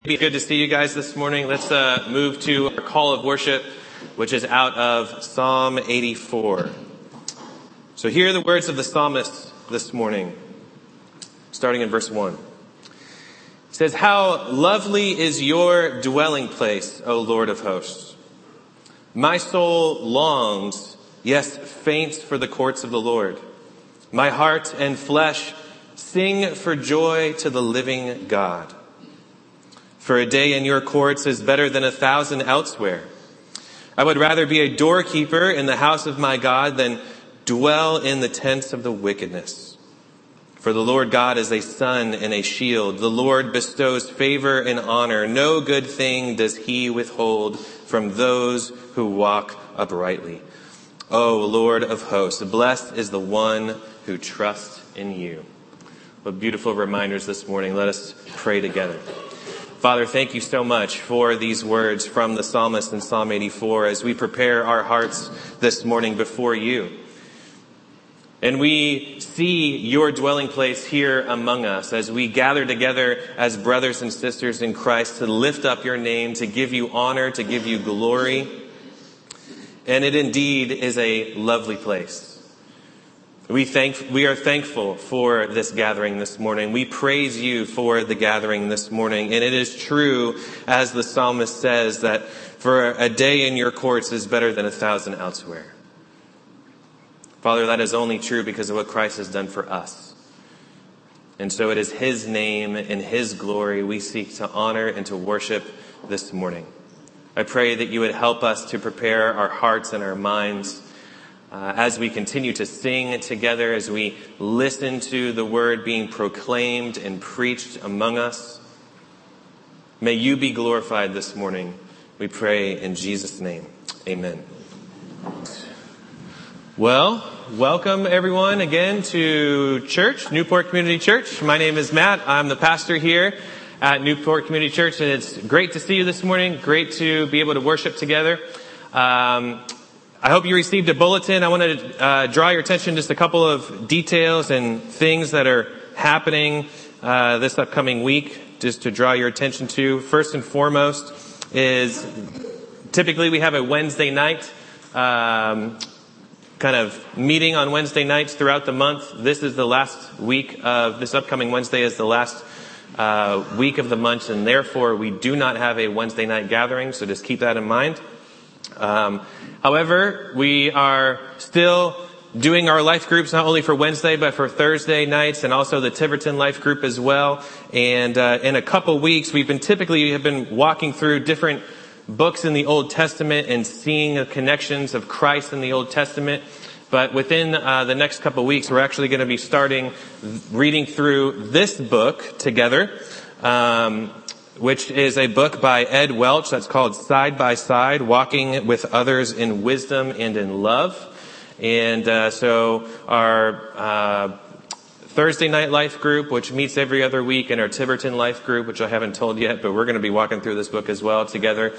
Good to see you guys this morning. Let's move to our call of worship, which is out of Psalm 84. So hear the words of the psalmist this morning, starting in verse 1. It says, "How lovely is your dwelling place, O Lord of hosts. My soul longs, yes, faints for the courts of the Lord. My heart and flesh sing for joy to the living God. For a day in your courts is better than 1,000 elsewhere. I would rather be a doorkeeper in the house of my God than dwell in the tents of the wickedness. For the Lord God is a sun and a shield. The Lord bestows favor and honor. No good thing does he withhold from those who walk uprightly. O Lord of hosts, blessed is the one who trusts in you." What beautiful reminders this morning. Let us pray together. Father, thank you so much for these words from the psalmist in Psalm 84 as we prepare our hearts this morning before you. And we see your dwelling place here among us as we gather together as brothers and sisters in Christ to lift up your name, to give you honor, to give you glory. And it indeed is a lovely place. We are thankful for this gathering this morning. We praise you for the gathering this morning. And it is true, as the psalmist says, that for a day in your courts is better than 1,000 elsewhere. Father, that is only true because of what Christ has done for us. And so it is his name and his glory we seek to honor and to worship this morning. I pray that you would help us to prepare our hearts and our minds as we continue to sing together, as we listen to the word being proclaimed and preached among us. May you be glorified this morning. We pray in Jesus' name. Amen. Well, welcome everyone again to church, Newport Community Church. My name is Matt. I'm the pastor here at Newport Community Church, and it's great to see you this morning. Great to be able to worship together. I hope you received a bulletin. I want to draw your attention to just a couple of details and things that are happening this upcoming week, just to draw your attention to. First and foremost is typically we have a Wednesday night kind of meeting on Wednesday nights throughout the month. This is the last week of this upcoming Wednesday is the last week of the month, and therefore we do not have a Wednesday night gathering, so just keep that in mind. However, we are still doing our life groups not only for Wednesday but for Thursday nights, and also the Tiverton life group as well. And in a couple weeks, we have been walking through different books in the Old Testament and seeing the connections of Christ in the Old Testament. But within the next couple weeks, we're actually going to be starting reading through this book together, which is a book by Ed Welch that's called Side by Side, Walking with Others in Wisdom and in Love. And so our Thursday night life group, which meets every other week, and our Tiverton life group, which I haven't told yet, but we're going to be walking through this book as well together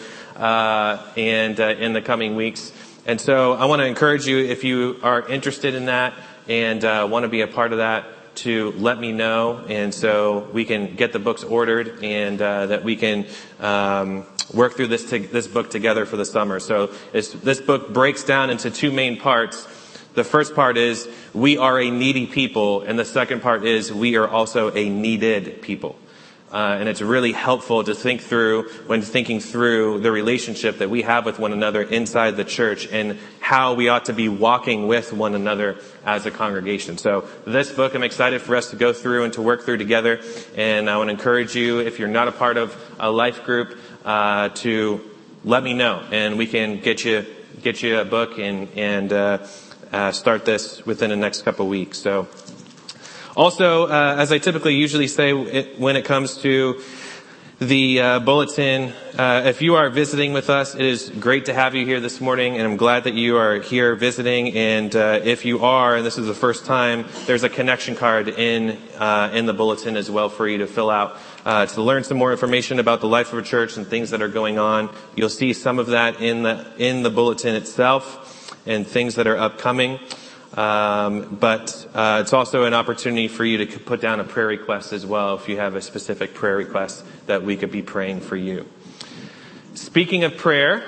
and in the coming weeks. And so I want to encourage you, if you are interested in that and want to be a part of that, to let me know, and so we can get the books ordered, and that we can work through this book together for the summer. So this book breaks down into two main parts. The first part is we are a needy people, and the second part is we are also a needed people. And it's really helpful to think through when thinking through the relationship that we have with one another inside the church and how we ought to be walking with one another as a congregation. So this book I'm excited for us to go through and to work through together. And I want to encourage you, if you're not a part of a life group, to let me know, and we can get you a book and start this within the next couple of weeks. So. Also, as I typically usually say when it comes to the bulletin, if you are visiting with us, it is great to have you here this morning, and I'm glad that you are here visiting. And if you are, and this is the first time, there's a connection card in the bulletin as well for you to fill out to learn some more information about the life of a church and things that are going on. You'll see some of that in the bulletin itself and things that are upcoming. But it's also an opportunity for you to put down a prayer request as well if you have a specific prayer request that we could be praying for you. Speaking of prayer,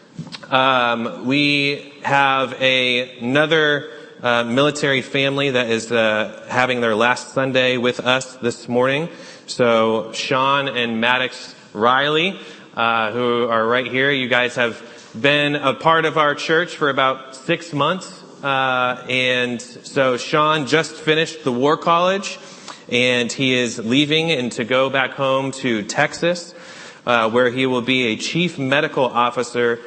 we have another military family that is having their last Sunday with us this morning. So Sean and Maddox Riley, who are right here, you guys have been a part of our church for about 6 months. And so Sean just finished the War College, and he is leaving and to go back home to Texas, where he will be a chief medical officer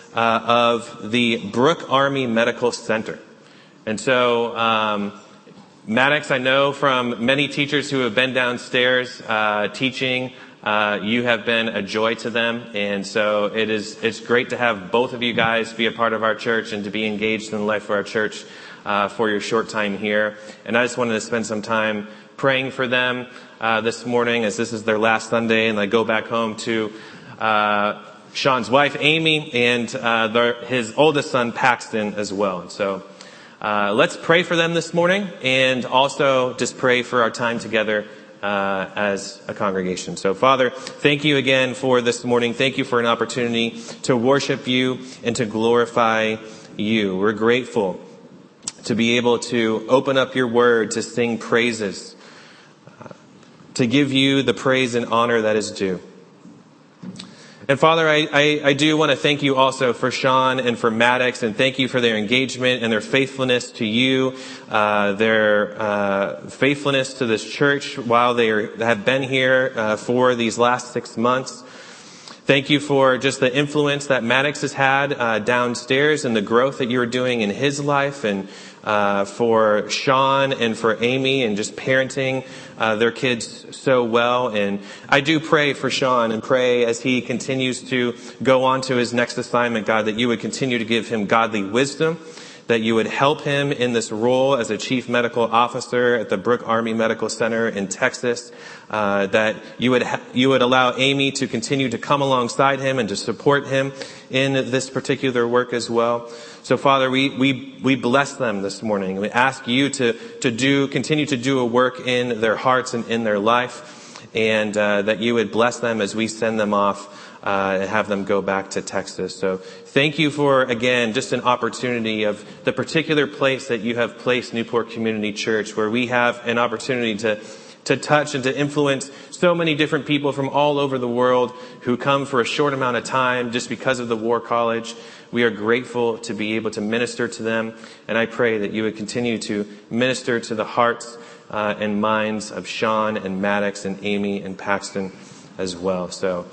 of the Brooke Army Medical Center. And so Maddox, I know from many teachers who have been downstairs teaching, you have been a joy to them, and so it's great to have both of you guys be a part of our church and to be engaged in the life of our church for your short time here. And I just wanted to spend some time praying for them this morning, as this is their last Sunday, and they go back home to Sean's wife Amy and his oldest son Paxton as well. And so let's pray for them this morning, and also just pray for our time together as a congregation. So Father, thank you again for this morning. Thank you for an opportunity to worship you and to glorify you. We're grateful to be able to open up your word, to sing praises, to give you the praise and honor that is due. And Father, I do want to thank you also for Sean and for Maddox, and thank you for their engagement and their faithfulness to you, their faithfulness to this church while they have been here for these last 6 months. Thank you for just the influence that Maddox has had downstairs and the growth that you are doing in his life, and for Sean and for Amy and just parenting their kids so well. And I do pray for Sean and pray as he continues to go on to his next assignment, God, that you would continue to give him godly wisdom, that you would help him in this role as a chief medical officer at the Brooke Army Medical Center in Texas, that you would allow Amy to continue to come alongside him and to support him in this particular work as well. So Father, we bless them this morning. We ask you to continue to do a work in their hearts and in their life, and that you would bless them as we send them off and have them go back to Texas. So thank you for, again, just an opportunity of the particular place that you have placed Newport Community Church, where we have an opportunity to touch and to influence so many different people from all over the world who come for a short amount of time just because of the War College. We are grateful to be able to minister to them, and I pray that you would continue to minister to the hearts and minds of Sean and Maddox and Amy and Paxton as well. So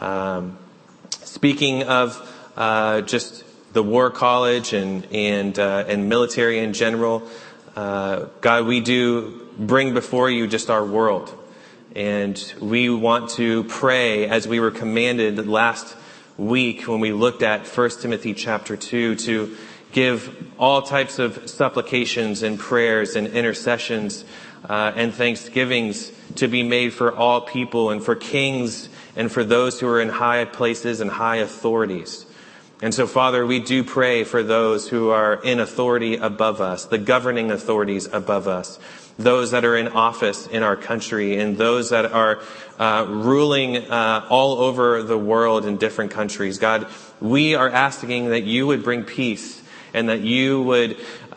speaking of just the War College and military in general, God, we do bring before you just our world. And we want to pray as we were commanded last week when we looked at 1 Timothy chapter 2 to give all types of supplications and prayers and intercessions and thanksgivings to be made for all people and for kings and for those who are in high places and high authorities. And so, Father, we do pray for those who are in authority above us, the governing authorities above us, those that are in office in our country, and those that are ruling all over the world in different countries. God, we are asking that you would bring peace and that you would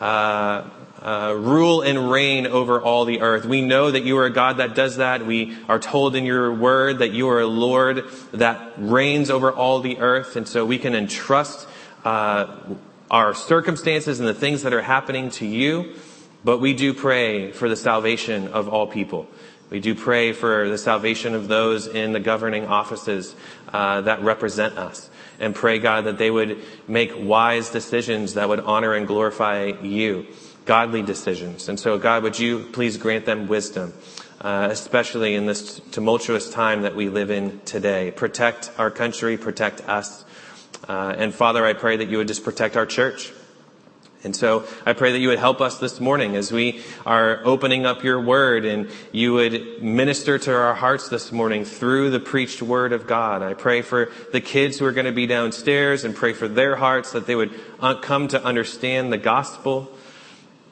rule and reign over all the earth. We know that you are a God that does that. We are told in your word that you are a Lord that reigns over all the earth. And so we can entrust our circumstances and the things that are happening to you. But we do pray for the salvation of all people. We do pray for the salvation of those in the governing offices that represent us. And pray, God, that they would make wise decisions that would honor and glorify you. Godly decisions. And so, God, would you please grant them wisdom, especially in this tumultuous time that we live in today. Protect our country, protect us. And Father, I pray that you would just protect our church. And so I pray that you would help us this morning as we are opening up your word, and you would minister to our hearts this morning through the preached word of God. I pray for the kids who are going to be downstairs and pray for their hearts that they would come to understand the gospel.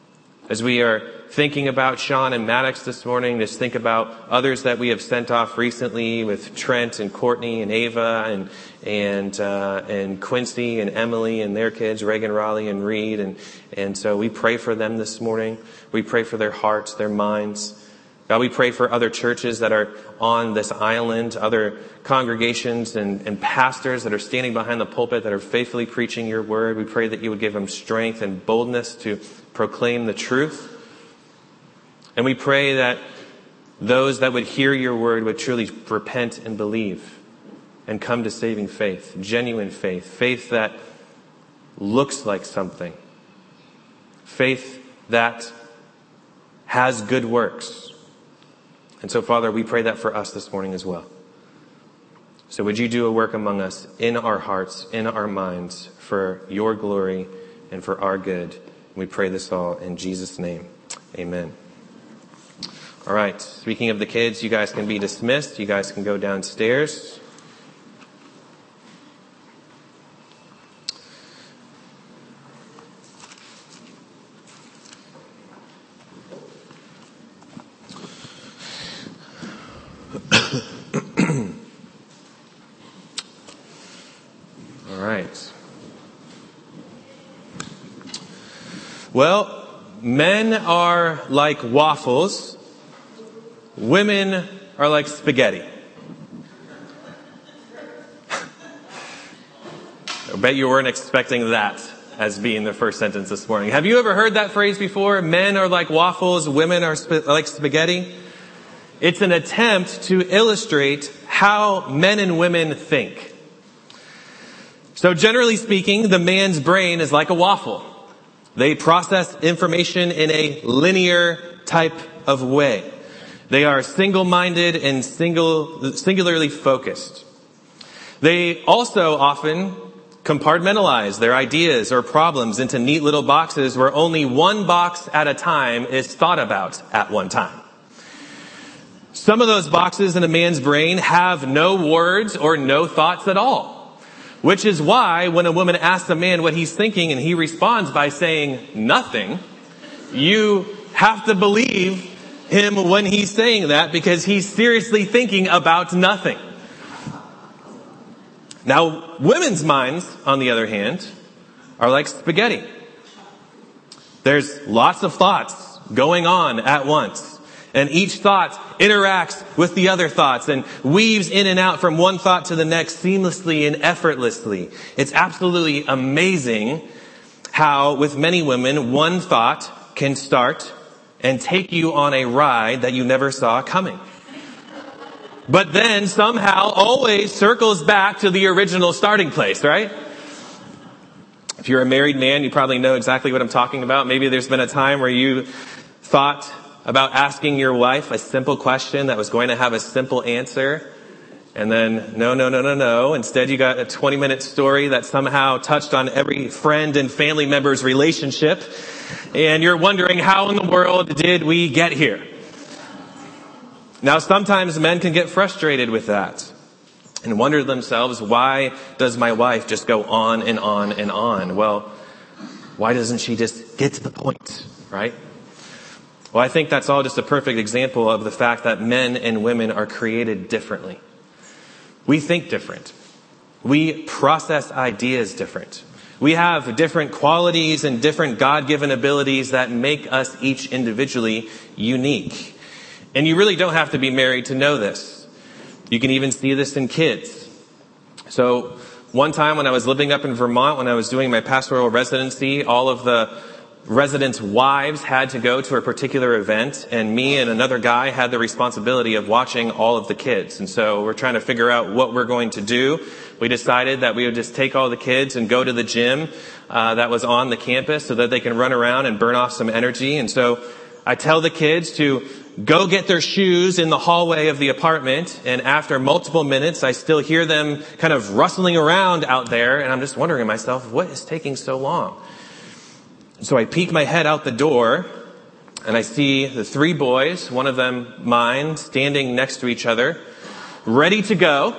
As we are thinking about Sean and Maddox this morning, just think about others that we have sent off recently with Trent and Courtney and Ava and Quincy and Emily and their kids, Reagan, Raleigh, and Reed. And so we pray for them this morning. We pray for their hearts, their minds. God, we pray for other churches that are on this island, other congregations and pastors that are standing behind the pulpit that are faithfully preaching your word. We pray that you would give them strength and boldness to proclaim the truth. And we pray that those that would hear your word would truly repent and believe and come to saving faith, genuine faith, faith that looks like something, faith that has good works. And so, Father, we pray that for us this morning as well. So would you do a work among us in our hearts, in our minds, for your glory and for our good. We pray this all in Jesus' name. Amen. All right. Speaking of the kids, you guys can be dismissed. You guys can go downstairs. All right. Well, men are like waffles. Women are like spaghetti. I bet you weren't expecting that as being the first sentence this morning. Have you ever heard that phrase before? Men are like waffles, women are like spaghetti. It's an attempt to illustrate how men and women think. So generally speaking, the man's brain is like a waffle. They process information in a linear type of way. They are single-minded and singularly focused. They also often compartmentalize their ideas or problems into neat little boxes where only one box at a time is thought about at one time. Some of those boxes in a man's brain have no words or no thoughts at all, which is why when a woman asks a man what he's thinking and he responds by saying nothing, you have to believe him when he's saying that because he's seriously thinking about nothing. Now, women's minds, on the other hand, are like spaghetti. There's lots of thoughts going on at once. And each thought interacts with the other thoughts and weaves in and out from one thought to the next seamlessly and effortlessly. It's absolutely amazing how, with many women, one thought can start and take you on a ride that you never saw coming. But then somehow always circles back to the original starting place, right? If you're a married man, you probably know exactly what I'm talking about. Maybe there's been a time where you thought about asking your wife a simple question that was going to have a simple answer. And then, no. Instead, you got a 20-minute story that somehow touched on every friend and family member's relationship. And you're wondering, how in the world did we get here? Now, sometimes men can get frustrated with that and wonder to themselves, why does my wife just go on and on and on? Well, why doesn't she just get to the point, right? Well, I think that's all just a perfect example of the fact that men and women are created differently. We think different. We process ideas different. We have different qualities and different God-given abilities that make us each individually unique. And you really don't have to be married to know this. You can even see this in kids. So one time when I was living up in Vermont, when I was doing my pastoral residency, all of the residents' wives had to go to a particular event, and me and another guy had the responsibility of watching all of the kids. And so we're trying to figure out what we're going to do. We decided that we would just take all the kids and go to the gym that was on the campus so that they can run around and burn off some energy. And so I tell the kids to go get their shoes in the hallway of the apartment, and after multiple minutes, I still hear them kind of rustling around out there, and I'm just wondering to myself, what is taking so long? So I peek my head out the door, and I see the three boys, one of them mine, standing next to each other, ready to go,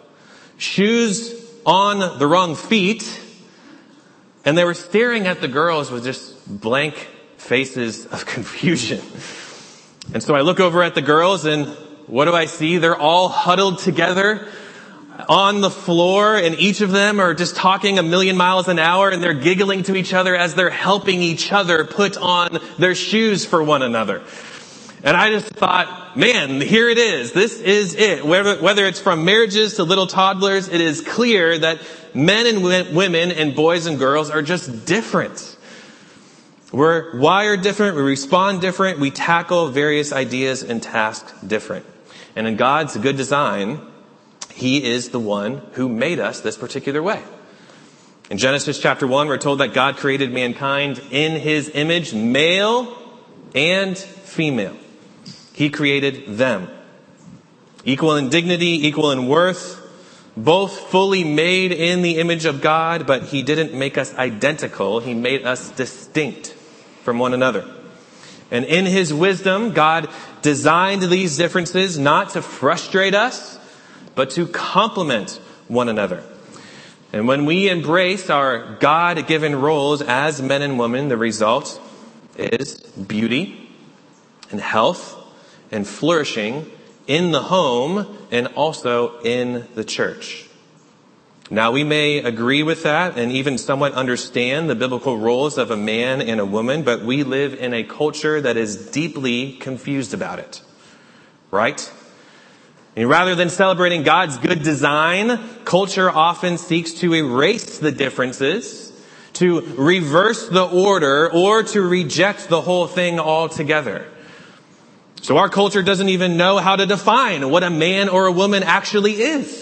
shoes on the wrong feet, and they were staring at the girls with just blank faces of confusion. And so I look over at the girls, and what do I see? They're all huddled together on the floor, and each of them are just talking a million miles an hour, and they're giggling to each other as they're helping each other put on their shoes for one another. And I just thought, man, here it is. This is it. Whether it's from marriages to little toddlers, it is clear that men and women and boys and girls are just different. We're wired different. We respond different. We tackle various ideas and tasks different. And in God's good design, He is the one who made us this particular way. In Genesis chapter 1, we're told that God created mankind in His image, male and female. He created them. Equal in dignity, equal in worth, both fully made in the image of God, but He didn't make us identical. He made us distinct from one another. And in His wisdom, God designed these differences not to frustrate us, but to complement one another. And when we embrace our God-given roles as men and women, the result is beauty and health and flourishing in the home and also in the church. Now, we may agree with that and even somewhat understand the biblical roles of a man and a woman, but we live in a culture that is deeply confused about it. Right? And rather than celebrating God's good design, culture often seeks to erase the differences, to reverse the order, or to reject the whole thing altogether. So our culture doesn't even know how to define what a man or a woman actually is.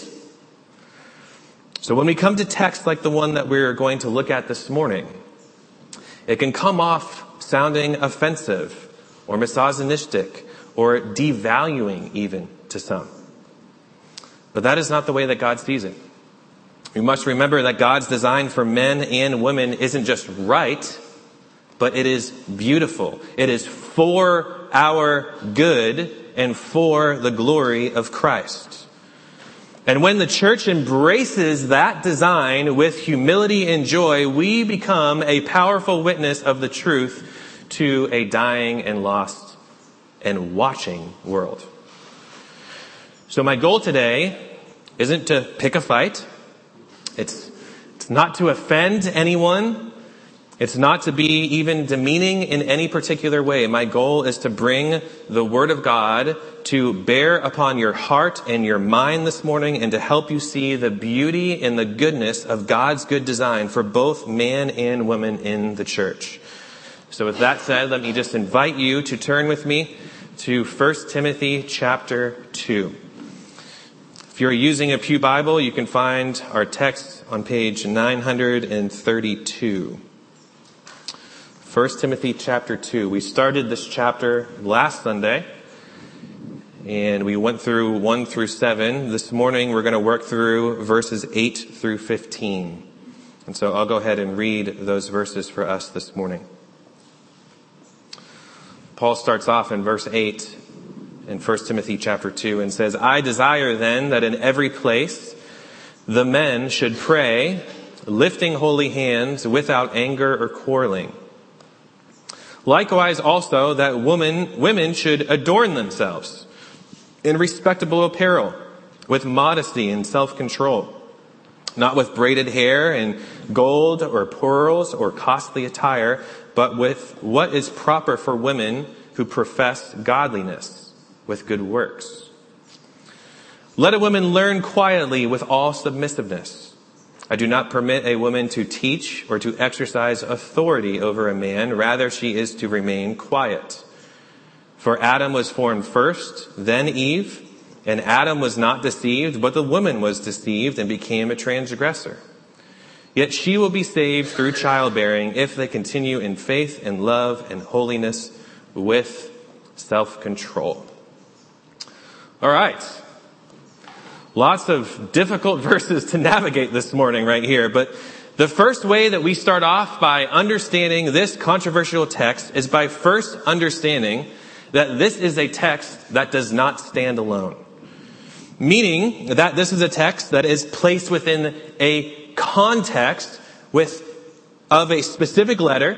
So when we come to texts like the one that we're going to look at this morning, it can come off sounding offensive or misogynistic or devaluing even to some. But that is not the way that God sees it. We must remember that God's design for men and women isn't just right, but it is beautiful. It is for our good and for the glory of Christ. And when the church embraces that design with humility and joy, we become a powerful witness of the truth to a dying and lost and watching world. So my goal today isn't to pick a fight. It's not to offend anyone. It's not to be even demeaning in any particular way. My goal is to bring the Word of God to bear upon your heart and your mind this morning and to help you see the beauty and the goodness of God's good design for both man and woman in the church. So with that said, let me just invite you to turn with me to 1 Timothy chapter 2. If you're using a Pew Bible, you can find our text on page 932. 1 Timothy chapter 2. We started this chapter last Sunday, and we went through 1 through 7. This morning, we're going to work through verses 8 through 15. And so I'll go ahead and read those verses for us this morning. Paul starts off in verse 8 in 1 Timothy chapter 2 and says, I desire then that in every place the men should pray, lifting holy hands without anger or quarreling. Likewise also that women should adorn themselves in respectable apparel, with modesty and self-control, not with braided hair and gold or pearls or costly attire, but with what is proper for women who profess godliness with good works. Let a woman learn quietly with all submissiveness. I do not permit a woman to teach or to exercise authority over a man. Rather, she is to remain quiet. For Adam was formed first, then Eve, and Adam was not deceived, but the woman was deceived and became a transgressor. Yet she will be saved through childbearing if they continue in faith and love and holiness with self-control. All right. Lots of difficult verses to navigate this morning right here, but the first way that we start off by understanding this controversial text is by first understanding that this is a text that does not stand alone. Meaning that this is a text that is placed within a context of a specific letter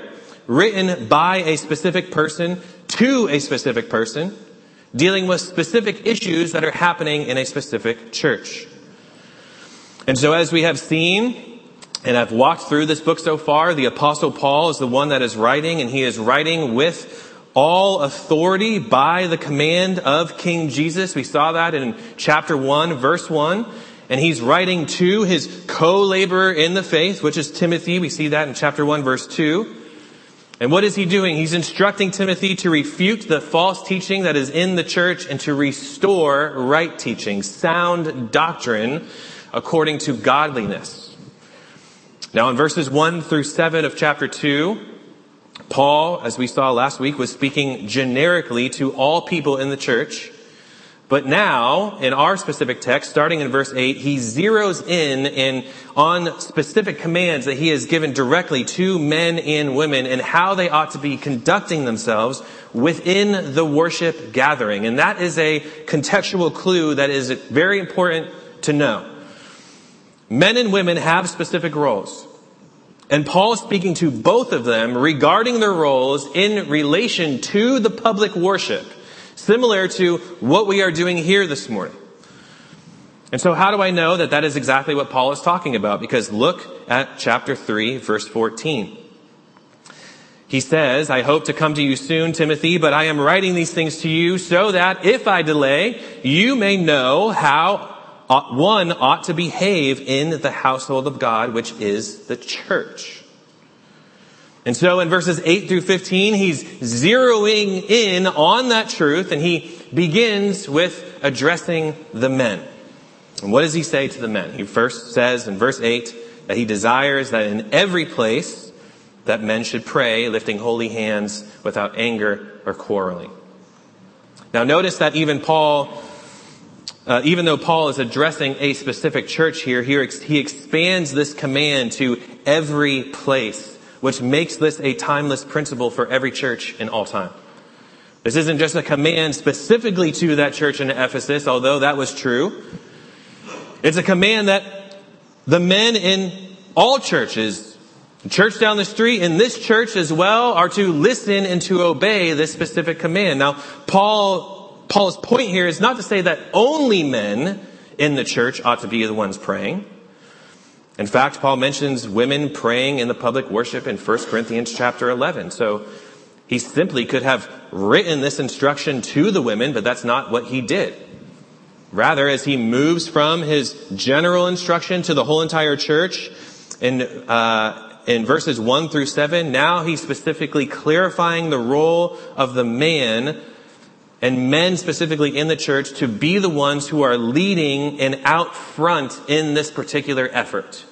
written by a specific person to a specific person, dealing with specific issues that are happening in a specific church. And so as we have seen, and I've walked through this book so far, the Apostle Paul is the one that is writing, and he is writing with all authority by the command of King Jesus. We saw that in chapter 1, verse 1. And he's writing to his co-laborer in the faith, which is Timothy. We see that in chapter 1, verse 2. And what is he doing? He's instructing Timothy to refute the false teaching that is in the church and to restore right teaching, sound doctrine, according to godliness. Now in verses 1 through 7 of chapter 2, Paul, as we saw last week, was speaking generically to all people in the church. But now, in our specific text, starting in verse 8, he zeroes in on specific commands that he has given directly to men and women and how they ought to be conducting themselves within the worship gathering. And that is a contextual clue that is very important to know. Men and women have specific roles. And Paul is speaking to both of them regarding their roles in relation to the public worship, similar to what we are doing here this morning. And so how do I know that that is exactly what Paul is talking about? Because look at chapter 3, verse 14. He says, I hope to come to you soon, Timothy, but I am writing these things to you so that if I delay, you may know how one ought to behave in the household of God, which is the church. And so in verses 8 through 15, he's zeroing in on that truth, and he begins with addressing the men. And what does he say to the men? He first says in verse 8 that he desires that in every place that men should pray, lifting holy hands without anger or quarreling. Now notice that even though Paul is addressing a specific church here, he expands this command to every place, which makes this a timeless principle for every church in all time. This isn't just a command specifically to that church in Ephesus, although that was true. It's a command that the men in all churches, the church down the street, and this church as well, are to listen and to obey this specific command. Now, Paul's point here is not to say that only men in the church ought to be the ones praying. In fact, Paul mentions women praying in the public worship in 1 Corinthians chapter 11. So he simply could have written this instruction to the women, but that's not what he did. Rather, as he moves from his general instruction to the whole entire church in verses 1 through 7, now he's specifically clarifying the role of the man and men specifically in the church to be the ones who are leading and out front in this particular effort.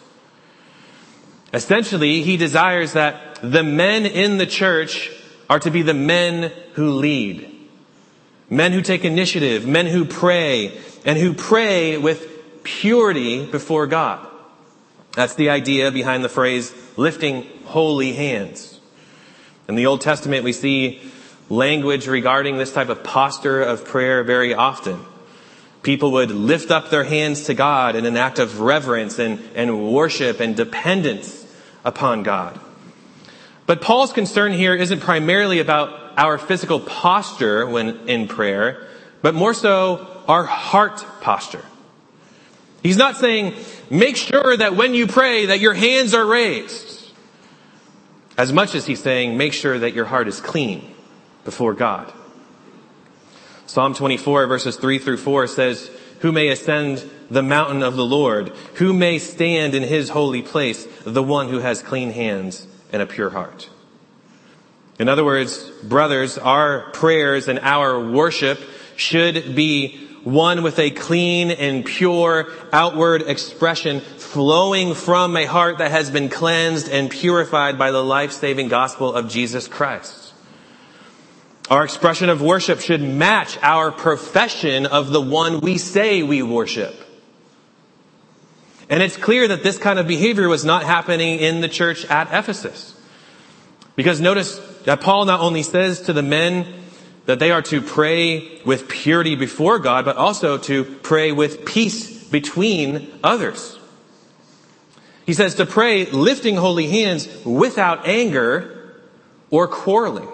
Essentially, he desires that the men in the church are to be the men who lead. Men who take initiative, men who pray, and who pray with purity before God. That's the idea behind the phrase, lifting holy hands. In the Old Testament, we see language regarding this type of posture of prayer very often. People would lift up their hands to God in an act of reverence and worship and dependence upon God. But Paul's concern here isn't primarily about our physical posture when in prayer, but more so our heart posture. He's not saying, make sure that when you pray that your hands are raised. As much as he's saying, make sure that your heart is clean before God. Psalm 24 verses 3 through 4 says, who may ascend the mountain of the Lord? Who may stand in his holy place? The one who has clean hands and a pure heart. In other words, brothers, our prayers and our worship should be one with a clean and pure outward expression flowing from a heart that has been cleansed and purified by the life-saving gospel of Jesus Christ. Our expression of worship should match our profession of the one we say we worship. And it's clear that this kind of behavior was not happening in the church at Ephesus. Because notice that Paul not only says to the men that they are to pray with purity before God, but also to pray with peace between others. He says to pray lifting holy hands without anger or quarreling.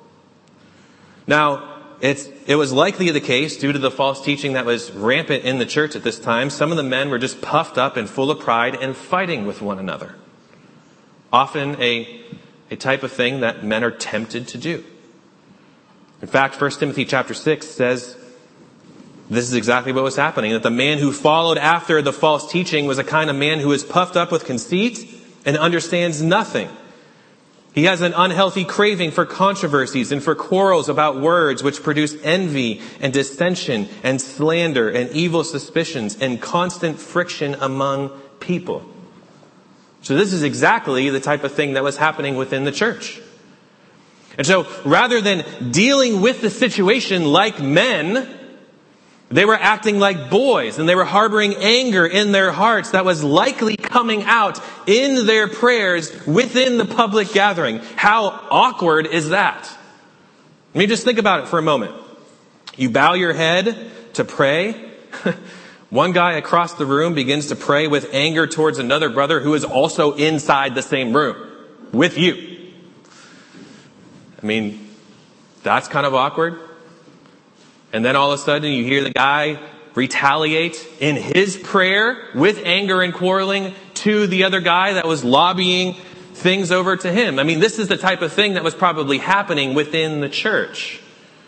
Now, it was likely the case, due to the false teaching that was rampant in the church at this time, some of the men were just puffed up and full of pride and fighting with one another. Often a type of thing that men are tempted to do. In fact, 1 Timothy chapter 6 says this is exactly what was happening, that the man who followed after the false teaching was a kind of man who is puffed up with conceit and understands nothing. He has an unhealthy craving for controversies and for quarrels about words, which produce envy and dissension and slander and evil suspicions and constant friction among people. So this is exactly the type of thing that was happening within the church. And so rather than dealing with the situation like men, they were acting like boys, and they were harboring anger in their hearts that was likely coming out in their prayers within the public gathering. How awkward is that? I mean, just think about it for a moment. You bow your head to pray. One guy across the room begins to pray with anger towards another brother who is also inside the same room with you. I mean, that's kind of awkward. And then all of a sudden you hear the guy retaliate in his prayer with anger and quarreling to the other guy that was lobbying things over to him. I mean, this is the type of thing that was probably happening within the church.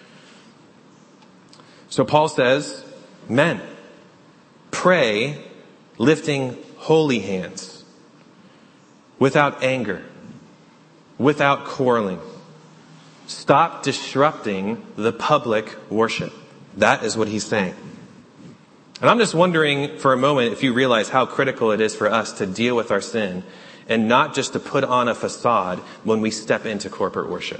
So Paul says, men, pray lifting holy hands, without anger, without quarreling. Stop disrupting the public worship. That is what he's saying. And I'm just wondering for a moment if you realize how critical it is for us to deal with our sin and not just to put on a facade when we step into corporate worship.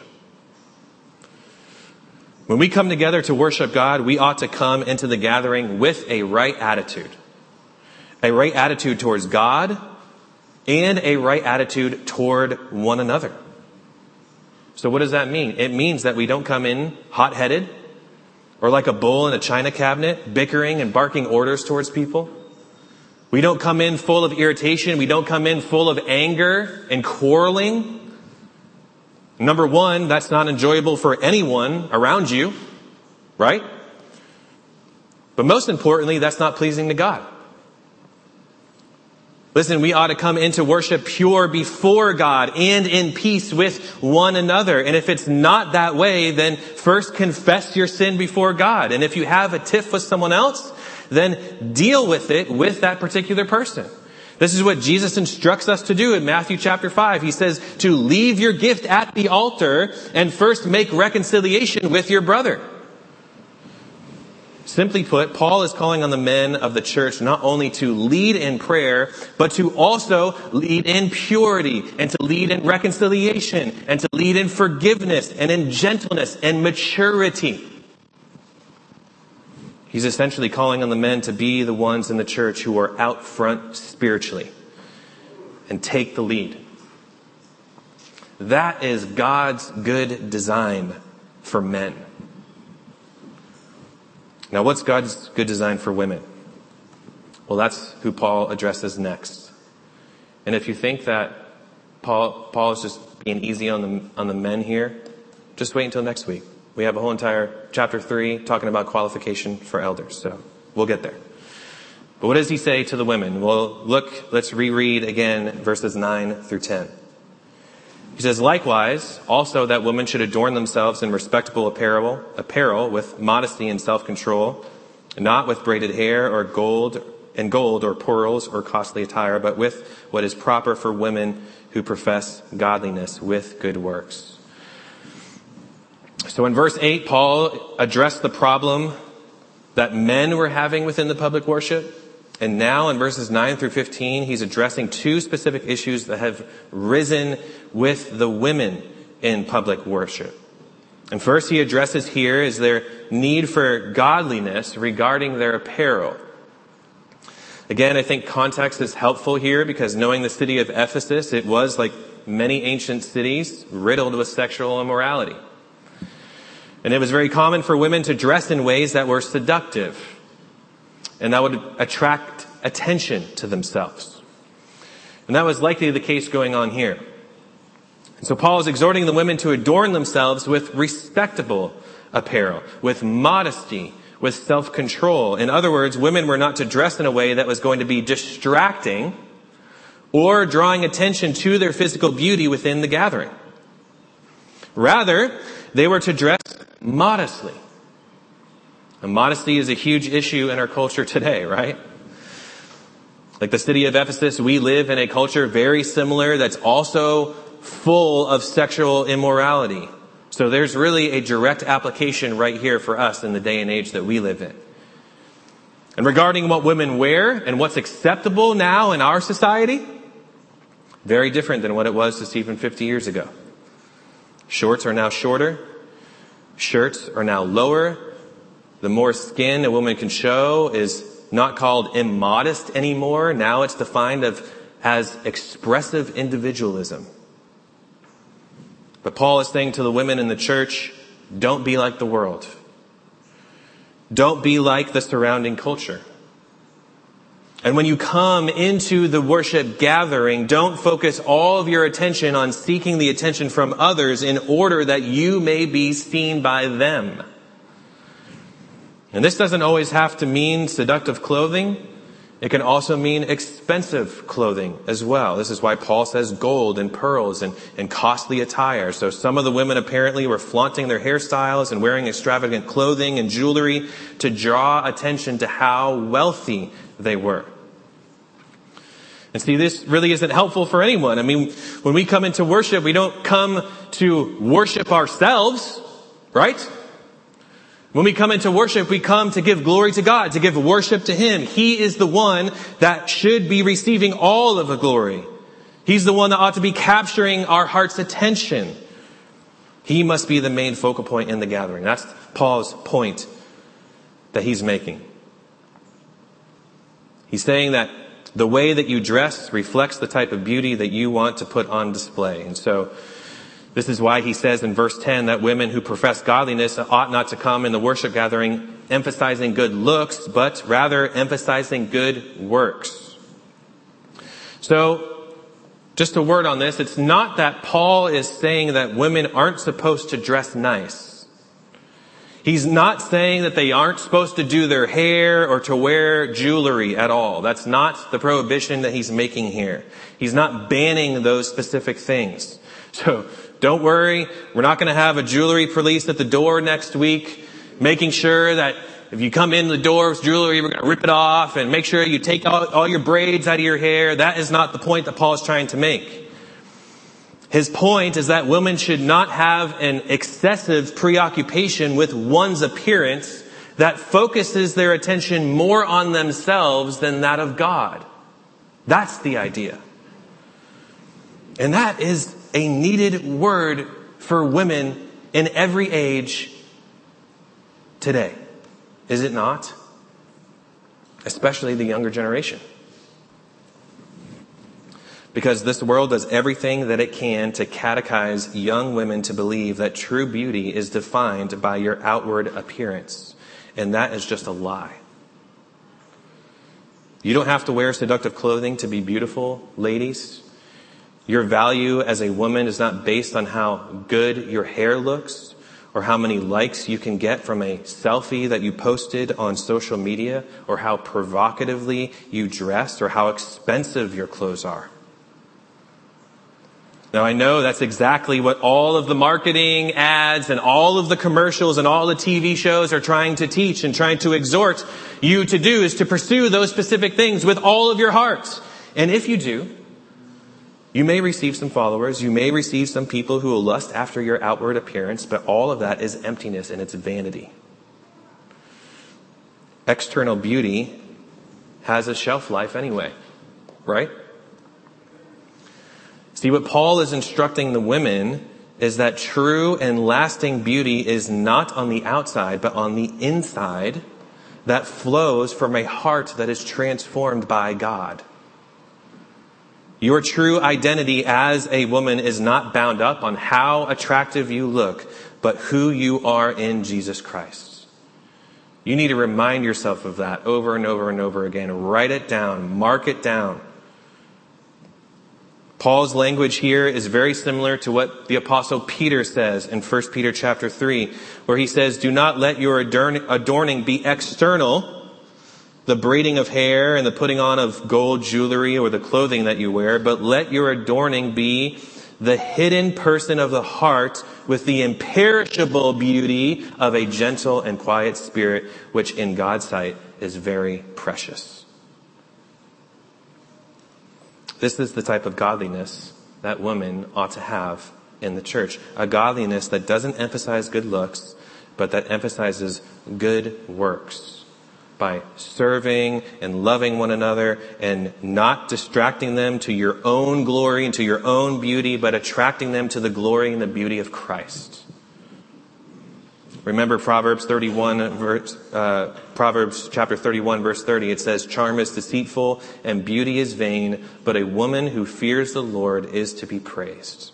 When we come together to worship God, we ought to come into the gathering with a right attitude. A right attitude towards God and a right attitude toward one another. So what does that mean? It means that we don't come in hot-headed or like a bull in a china cabinet, bickering and barking orders towards people. We don't come in full of irritation. We don't come in full of anger and quarreling. Number one, that's not enjoyable for anyone around you, right? But most importantly, that's not pleasing to God. Listen, we ought to come into worship pure before God and in peace with one another. And if it's not that way, then first confess your sin before God. And if you have a tiff with someone else, then deal with it with that particular person. This is what Jesus instructs us to do in Matthew chapter 5. He says to leave your gift at the altar and first make reconciliation with your brother. Simply put, Paul is calling on the men of the church not only to lead in prayer, but to also lead in purity and to lead in reconciliation and to lead in forgiveness and in gentleness and maturity. He's essentially calling on the men to be the ones in the church who are out front spiritually and take the lead. That is God's good design for men. Now, what's God's good design for women? Well, that's who Paul addresses next. And if you think that Paul is just being easy on the men here, just wait until next week. We have a whole entire chapter 3 talking about qualification for elders. So we'll get there. But what does he say to the women? Well, look, let's reread again verses 9 through 10. He says, likewise, also that women should adorn themselves in respectable apparel with modesty and self-control, not with braided hair or gold or pearls or costly attire, but with what is proper for women who profess godliness with good works. So in verse 8, Paul addressed the problem that men were having within the public worship. And now in verses 9 through 15, he's addressing two specific issues that have risen with the women in public worship. And first he addresses here is their need for godliness regarding their apparel. Again, I think context is helpful here because knowing the city of Ephesus, it was like many ancient cities riddled with sexual immorality. And it was very common for women to dress in ways that were seductive and that would attract attention to themselves. And that was likely the case going on here. So Paul is exhorting the women to adorn themselves with respectable apparel, with modesty, with self-control. In other words, women were not to dress in a way that was going to be distracting or drawing attention to their physical beauty within the gathering. Rather, they were to dress modestly. And modesty is a huge issue in our culture today, right? Like the city of Ephesus, we live in a culture very similar that's also full of sexual immorality. So there's really a direct application right here for us in the day and age that we live in. And regarding what women wear and what's acceptable now in our society, very different than what it was just even 50 years ago. Shorts are now shorter. Shirts are now lower. The more skin a woman can show is not called immodest anymore. Now it's defined as expressive individualism. But Paul is saying to the women in the church, don't be like the world. Don't be like the surrounding culture. And when you come into the worship gathering, don't focus all of your attention on seeking the attention from others in order that you may be seen by them. And this doesn't always have to mean seductive clothing. It can also mean expensive clothing as well. This is why Paul says gold and pearls and costly attire. So some of the women apparently were flaunting their hairstyles and wearing extravagant clothing and jewelry to draw attention to how wealthy they were. And see, this really isn't helpful for anyone. I mean, when we come into worship, we don't come to worship ourselves, right? When we come into worship, we come to give glory to God, to give worship to Him. He is the one that should be receiving all of the glory. He's the one that ought to be capturing our heart's attention. He must be the main focal point in the gathering. That's Paul's point that he's making. He's saying that the way that you dress reflects the type of beauty that you want to put on display. And so this is why he says in verse 10 that women who profess godliness ought not to come in the worship gathering emphasizing good looks, but rather emphasizing good works. So, just a word on this. It's not that Paul is saying that women aren't supposed to dress nice. He's not saying that they aren't supposed to do their hair or to wear jewelry at all. That's not the prohibition that he's making here. He's not banning those specific things. So, don't worry, we're not going to have a jewelry police at the door next week, making sure that if you come in the door with jewelry, we're going to rip it off and make sure you take all your braids out of your hair. That is not the point that Paul is trying to make. His point is that women should not have an excessive preoccupation with one's appearance that focuses their attention more on themselves than that of God. That's the idea. And that is a needed word for women in every age today. Is it not? Especially the younger generation. Because this world does everything that it can to catechize young women to believe that true beauty is defined by your outward appearance. And that is just a lie. You don't have to wear seductive clothing to be beautiful, ladies. Your value as a woman is not based on how good your hair looks or how many likes you can get from a selfie that you posted on social media or how provocatively you dress or how expensive your clothes are. Now, I know that's exactly what all of the marketing ads and all of the commercials and all the TV shows are trying to teach and trying to exhort you to do, is to pursue those specific things with all of your heart. And if you do, you may receive some followers, you may receive some people who will lust after your outward appearance, but all of that is emptiness and it's vanity. External beauty has a shelf life anyway, right? See, what Paul is instructing the women is that true and lasting beauty is not on the outside, but on the inside, that flows from a heart that is transformed by God. Your true identity as a woman is not bound up on how attractive you look, but who you are in Jesus Christ. You need to remind yourself of that over and over and over again. Write it down. Mark it down. Paul's language here is very similar to what the Apostle Peter says in 1 Peter chapter 3, where he says, "Do not let your adorning be external, the braiding of hair and the putting on of gold jewelry or the clothing that you wear, but let your adorning be the hidden person of the heart with the imperishable beauty of a gentle and quiet spirit, which in God's sight is very precious." This is the type of godliness that women ought to have in the church. A godliness that doesn't emphasize good looks, but that emphasizes good works. By serving and loving one another and not distracting them to your own glory and to your own beauty, but attracting them to the glory and the beauty of Christ. Remember Proverbs chapter 31, verse 30. It says, "Charm is deceitful and beauty is vain, but a woman who fears the Lord is to be praised."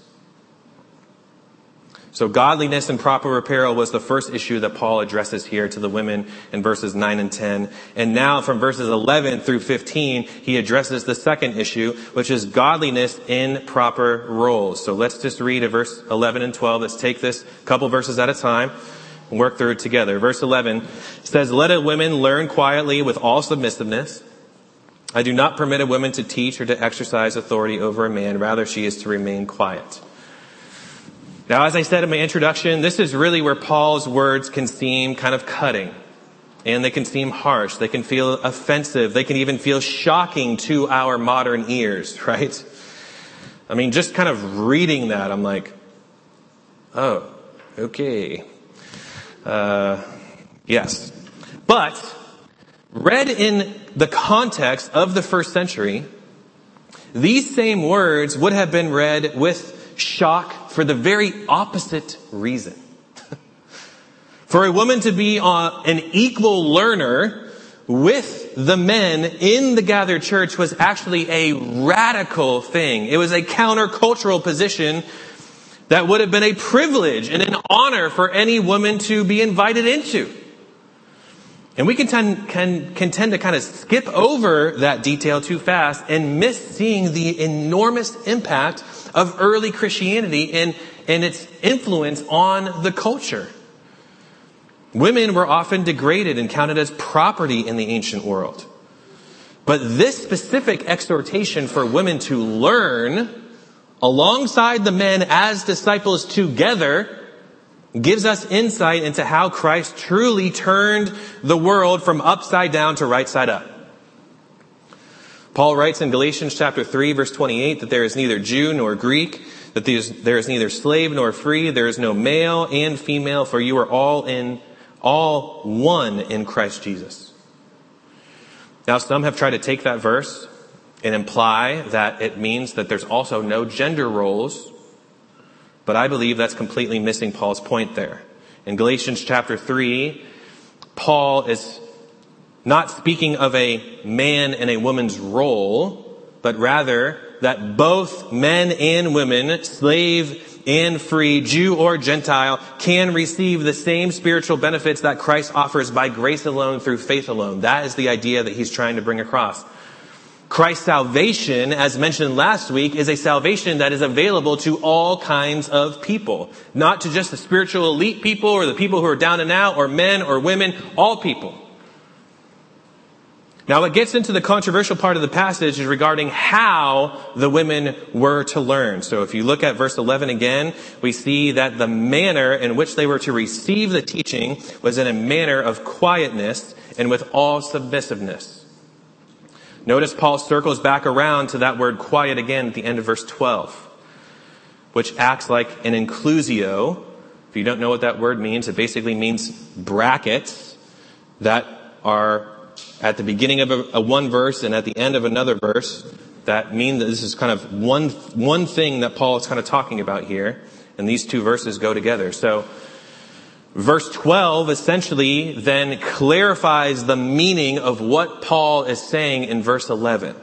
So godliness and proper apparel was the first issue that Paul addresses here to the women in verses 9 and 10. And now from verses 11 through 15, he addresses the second issue, which is godliness in proper roles. So let's just read verse 11 and 12. Let's take this couple verses at a time and work through it together. Verse 11 says, "Let a woman learn quietly with all submissiveness. I do not permit a woman to teach or to exercise authority over a man. Rather, she is to remain quiet." Now, as I said in my introduction, this is really where Paul's words can seem kind of cutting. And they can seem harsh. They can feel offensive. They can even feel shocking to our modern ears, right? I mean, just kind of reading that, I'm like, oh, okay. Yes. But read in the context of the first century, these same words would have been read with shock for the very opposite reason. For a woman to be an equal learner with the men in the gathered church was actually a radical thing. It was a countercultural position that would have been a privilege and an honor for any woman to be invited into. And we can tend to kind of skip over that detail too fast and miss seeing the enormous impact of early Christianity and its influence on the culture. Women were often degraded and counted as property in the ancient world. But this specific exhortation for women to learn alongside the men as disciples together gives us insight into how Christ truly turned the world from upside down to right side up. Paul writes in Galatians chapter 3, verse 28, that there is neither Jew nor Greek, that there is neither slave nor free, there is no male and female, for you are all one in Christ Jesus. Now, some have tried to take that verse and imply that it means that there's also no gender roles. But I believe that's completely missing Paul's point there. In Galatians chapter 3, Paul is not speaking of a man and a woman's role, but rather that both men and women, slave and free, Jew or Gentile, can receive the same spiritual benefits that Christ offers by grace alone through faith alone. That is the idea that he's trying to bring across. Christ's salvation, as mentioned last week, is a salvation that is available to all kinds of people. Not to just the spiritual elite people or the people who are down and out or men or women, all people. Now what gets into the controversial part of the passage is regarding how the women were to learn. So if you look at verse 11 again, we see that the manner in which they were to receive the teaching was in a manner of quietness and with all submissiveness. Notice Paul circles back around to that word quiet again at the end of verse 12, which acts like an inclusio. If you don't know what that word means, it basically means brackets that are at the beginning of a one verse and at the end of another verse. That mean that this is kind of one thing that Paul is kind of talking about here. And these two verses go together. So verse 12 essentially then clarifies the meaning of what Paul is saying in verse 11.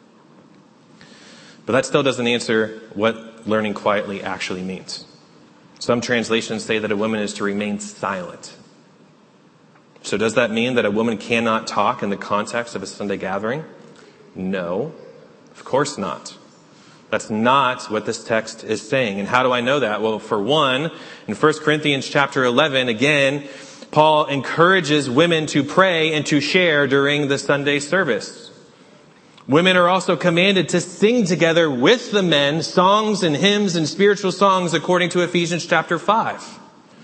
But that still doesn't answer what learning quietly actually means. Some translations say that a woman is to remain silent. So does that mean that a woman cannot talk in the context of a Sunday gathering? No, of course not. That's not what this text is saying. And how do I know that? Well, for one, in 1 Corinthians chapter 11, again, Paul encourages women to pray and to share during the Sunday service. Women are also commanded to sing together with the men songs and hymns and spiritual songs according to Ephesians chapter 5.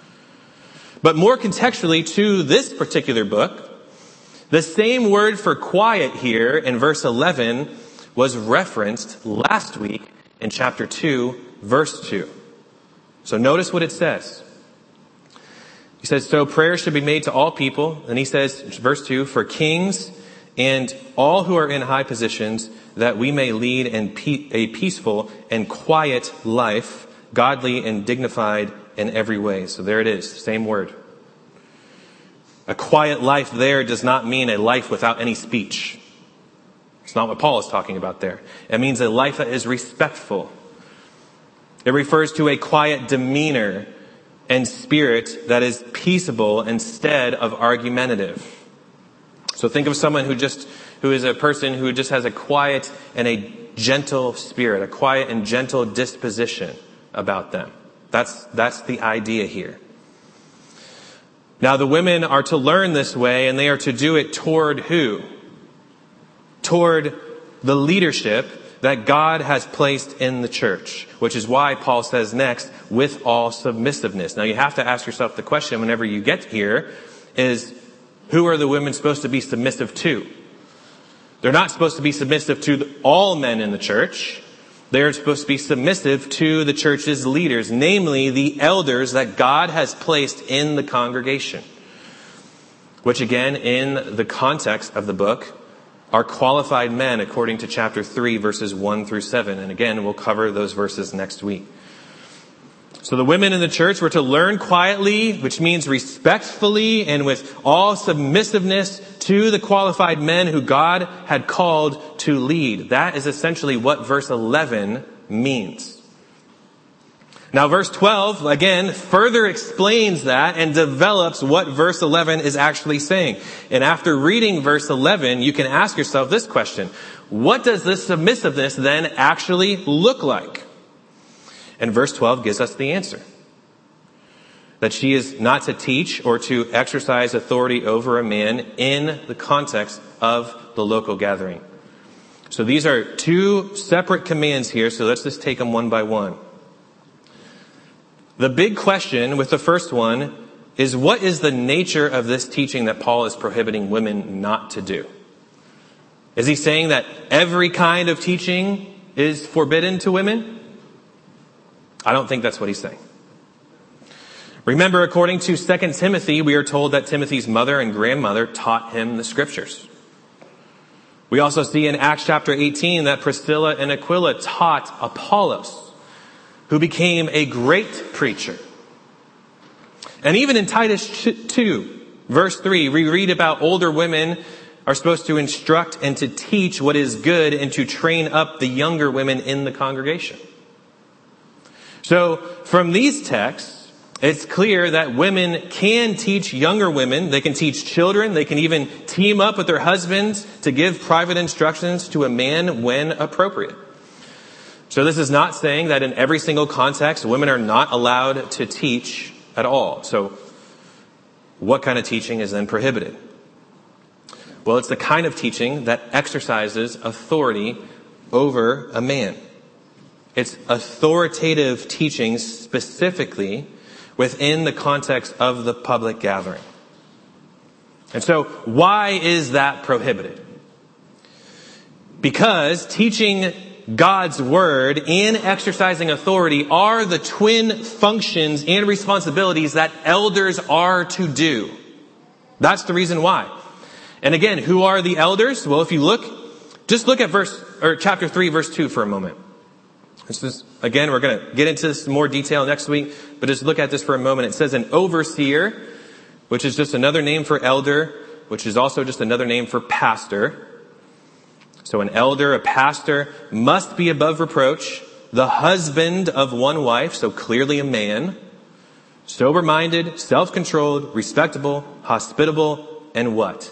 But more contextually to this particular book, the same word for quiet here in verse 11 was referenced last week in chapter 2, verse 2. So notice what it says. He says, so prayer should be made to all people. And he says, verse 2, for kings and all who are in high positions, that we may lead a peaceful and quiet life, godly and dignified in every way. So there it is, same word. A quiet life there does not mean a life without any speech. It's not what Paul is talking about there. It means a life that is respectful. It refers to a quiet demeanor and spirit that is peaceable instead of argumentative. So think of someone who is a person who just has a quiet and a gentle spirit, a quiet and gentle disposition about them. That's the idea here. Now the women are to learn this way, and they are to do it toward who? Toward the leadership that God has placed in the church, which is why Paul says next, with all submissiveness. Now you have to ask yourself the question whenever you get here is, who are the women supposed to be submissive to? They're not supposed to be submissive to all men in the church. They're supposed to be submissive to the church's leaders, namely the elders that God has placed in the congregation. Which again, in the context of the book, are qualified men according to chapter 3, verses 1 through 7. And again, we'll cover those verses next week. So the women in the church were to learn quietly, which means respectfully and with all submissiveness to the qualified men who God had called to lead. That is essentially what verse 11 means. Now verse 12, again, further explains that and develops what verse 11 is actually saying. And after reading verse 11, you can ask yourself this question. What does this submissiveness then actually look like? And verse 12 gives us the answer. That she is not to teach or to exercise authority over a man in the context of the local gathering. So these are two separate commands here, so let's just take them one by one. The big question with the first one is, what is the nature of this teaching that Paul is prohibiting women not to do? Is he saying that every kind of teaching is forbidden to women? I don't think that's what he's saying. Remember, according to 2 Timothy, we are told that Timothy's mother and grandmother taught him the scriptures. We also see in Acts chapter 18 that Priscilla and Aquila taught Apollos, who became a great preacher. And even in Titus 2, verse 3, we read about older women are supposed to instruct and to teach what is good and to train up the younger women in the congregation. So from these texts, it's clear that women can teach younger women. They can teach children. They can even team up with their husbands to give private instructions to a man when appropriate. So this is not saying that in every single context, women are not allowed to teach at all. So what kind of teaching is then prohibited? Well, it's the kind of teaching that exercises authority over a man. It's authoritative teaching specifically within the context of the public gathering. And so why is that prohibited? Because teaching God's word and exercising authority are the twin functions and responsibilities that elders are to do. That's the reason why. And again, who are the elders? Well, if you just look at chapter 3, verse 2 for a moment. Again, we're going to get into this in more detail next week, but just look at this for a moment. It says an overseer, which is just another name for elder, which is also just another name for pastor. So an elder, a pastor, must be above reproach, the husband of one wife, so clearly a man, sober-minded, self-controlled, respectable, hospitable, and what?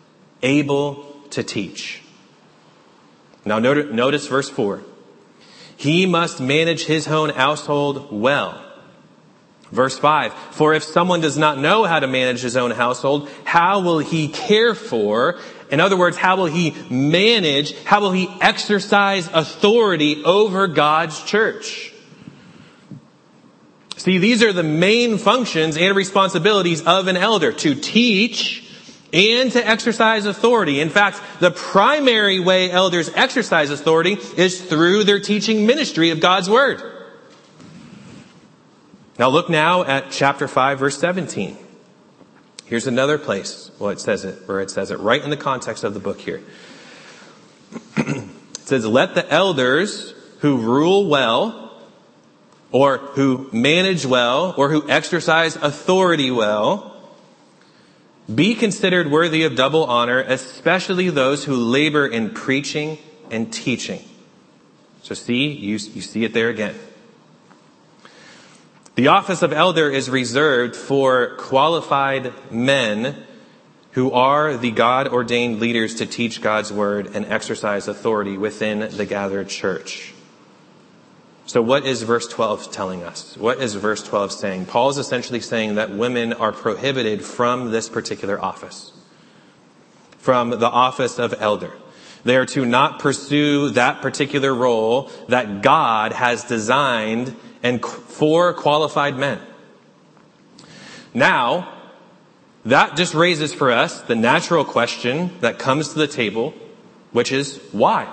Able to teach. Now notice verse 4. He must manage his own household well. Verse 5, for if someone does not know how to manage his own household, how will he care for? In other words, how will he manage? How will he exercise authority over God's church? See, these are the main functions and responsibilities of an elder: to teach and to exercise authority. In fact, the primary way elders exercise authority is through their teaching ministry of God's Word. Now look now at chapter 5, verse 17. Here's another place where it says it right in the context of the book here. It says, let the elders who rule well, or who manage well, or who exercise authority well, be considered worthy of double honor, especially those who labor in preaching and teaching. So see, you see it there again. The office of elder is reserved for qualified men who are the God-ordained leaders to teach God's word and exercise authority within the gathered church. So what is verse 12 telling us? What is verse 12 saying? Paul is essentially saying that women are prohibited from this particular office, from the office of elder. They are to not pursue that particular role that God has designed and for qualified men. Now, that just raises for us the natural question that comes to the table, which is why?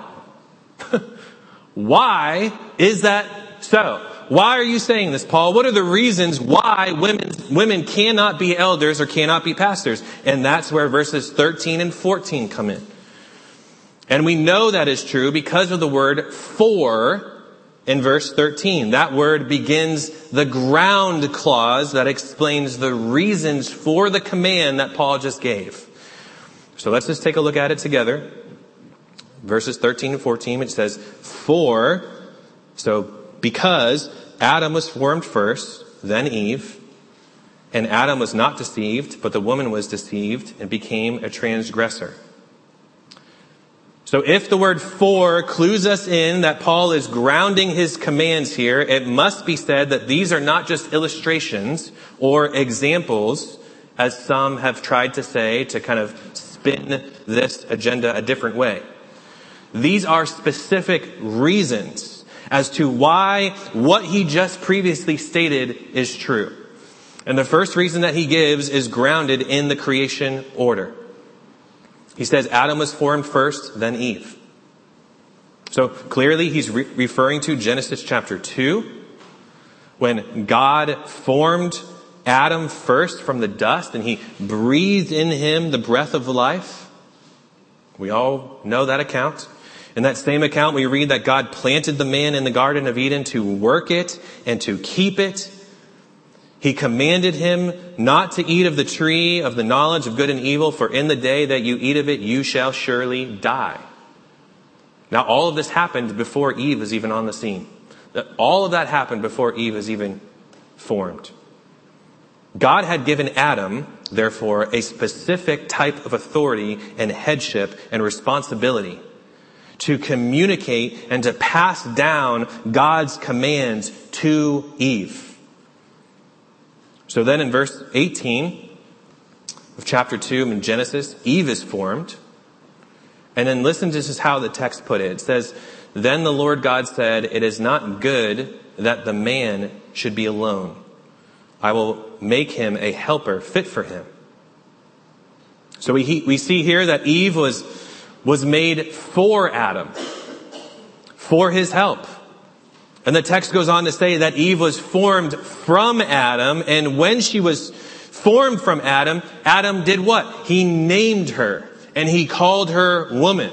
Why is that so? Why are you saying this, Paul? What are the reasons why women cannot be elders or cannot be pastors? And that's where verses 13 and 14 come in. And we know that is true because of the word for in verse 13. That word begins the ground clause that explains the reasons for the command that Paul just gave. So let's just take a look at it together. Verses 13 and 14, it says, because Adam was formed first, then Eve, and Adam was not deceived, but the woman was deceived and became a transgressor. So if the word for clues us in that Paul is grounding his commands here, it must be said that these are not just illustrations or examples, as some have tried to say to kind of spin this agenda a different way. These are specific reasons as to why what he just previously stated is true. And the first reason that he gives is grounded in the creation order. He says Adam was formed first, then Eve. So clearly he's referring to Genesis chapter 2, when God formed Adam first from the dust and he breathed in him the breath of life. We all know that account. In that same account, we read that God planted the man in the Garden of Eden to work it and to keep it. He commanded him not to eat of the tree of the knowledge of good and evil, for in the day that you eat of it, you shall surely die. Now, all of this happened before Eve was even on the scene. All of that happened before Eve was even formed. God had given Adam, therefore, a specific type of authority and headship and responsibility to communicate and to pass down God's commands to Eve. So then in verse 18 of chapter 2 in Genesis, Eve is formed. And then listen, this is how the text put it. It says, then the Lord God said, it is not good that the man should be alone. I will make him a helper fit for him. So we see here that Eve was made for Adam, for his help. And the text goes on to say that Eve was formed from Adam, and when she was formed from Adam, Adam did what? He named her, and he called her woman.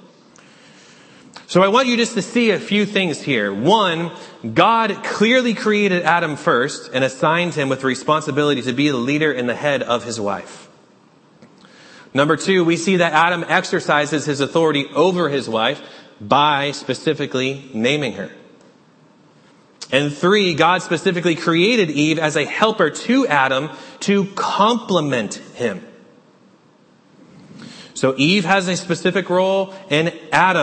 So I want you just to see a few things here. One, God clearly created Adam first and assigned him with the responsibility to be the leader and the head of his wife. Number two, we see that Adam exercises his authority over his wife by specifically naming her. And three, God specifically created Eve as a helper to Adam to complement him. So Eve has a specific role and Adam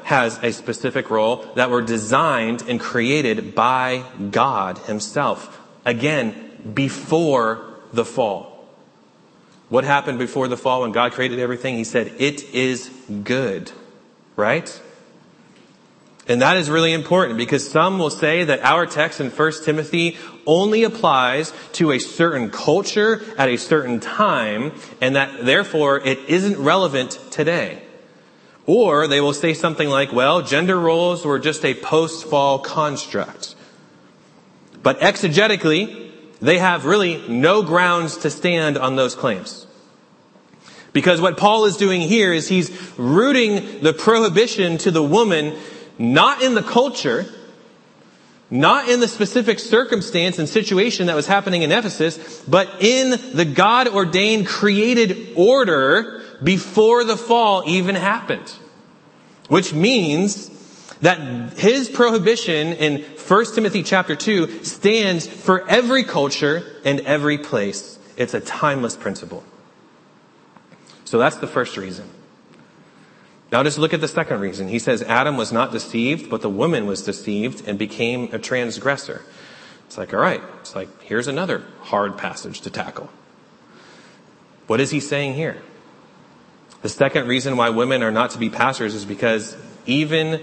has a specific role that were designed and created by God himself. Again, before the fall. What happened before the fall when God created everything? He said, it is good. Right? And that is really important because some will say that our text in 1 Timothy only applies to a certain culture at a certain time, and that therefore it isn't relevant today. Or they will say something like, well, gender roles were just a post-fall construct. But exegetically, they have really no grounds to stand on those claims. Because what Paul is doing here is he's rooting the prohibition to the woman not in the culture, not in the specific circumstance and situation that was happening in Ephesus, but in the God-ordained created order before the fall even happened. Which means that his prohibition in 1 Timothy chapter 2 stands for every culture and every place. It's a timeless principle. So that's the first reason. Now just look at the second reason. He says Adam was not deceived, but the woman was deceived and became a transgressor. It's like, all right. It's like, here's another hard passage to tackle. What is he saying here? The second reason why women are not to be pastors is because Eve,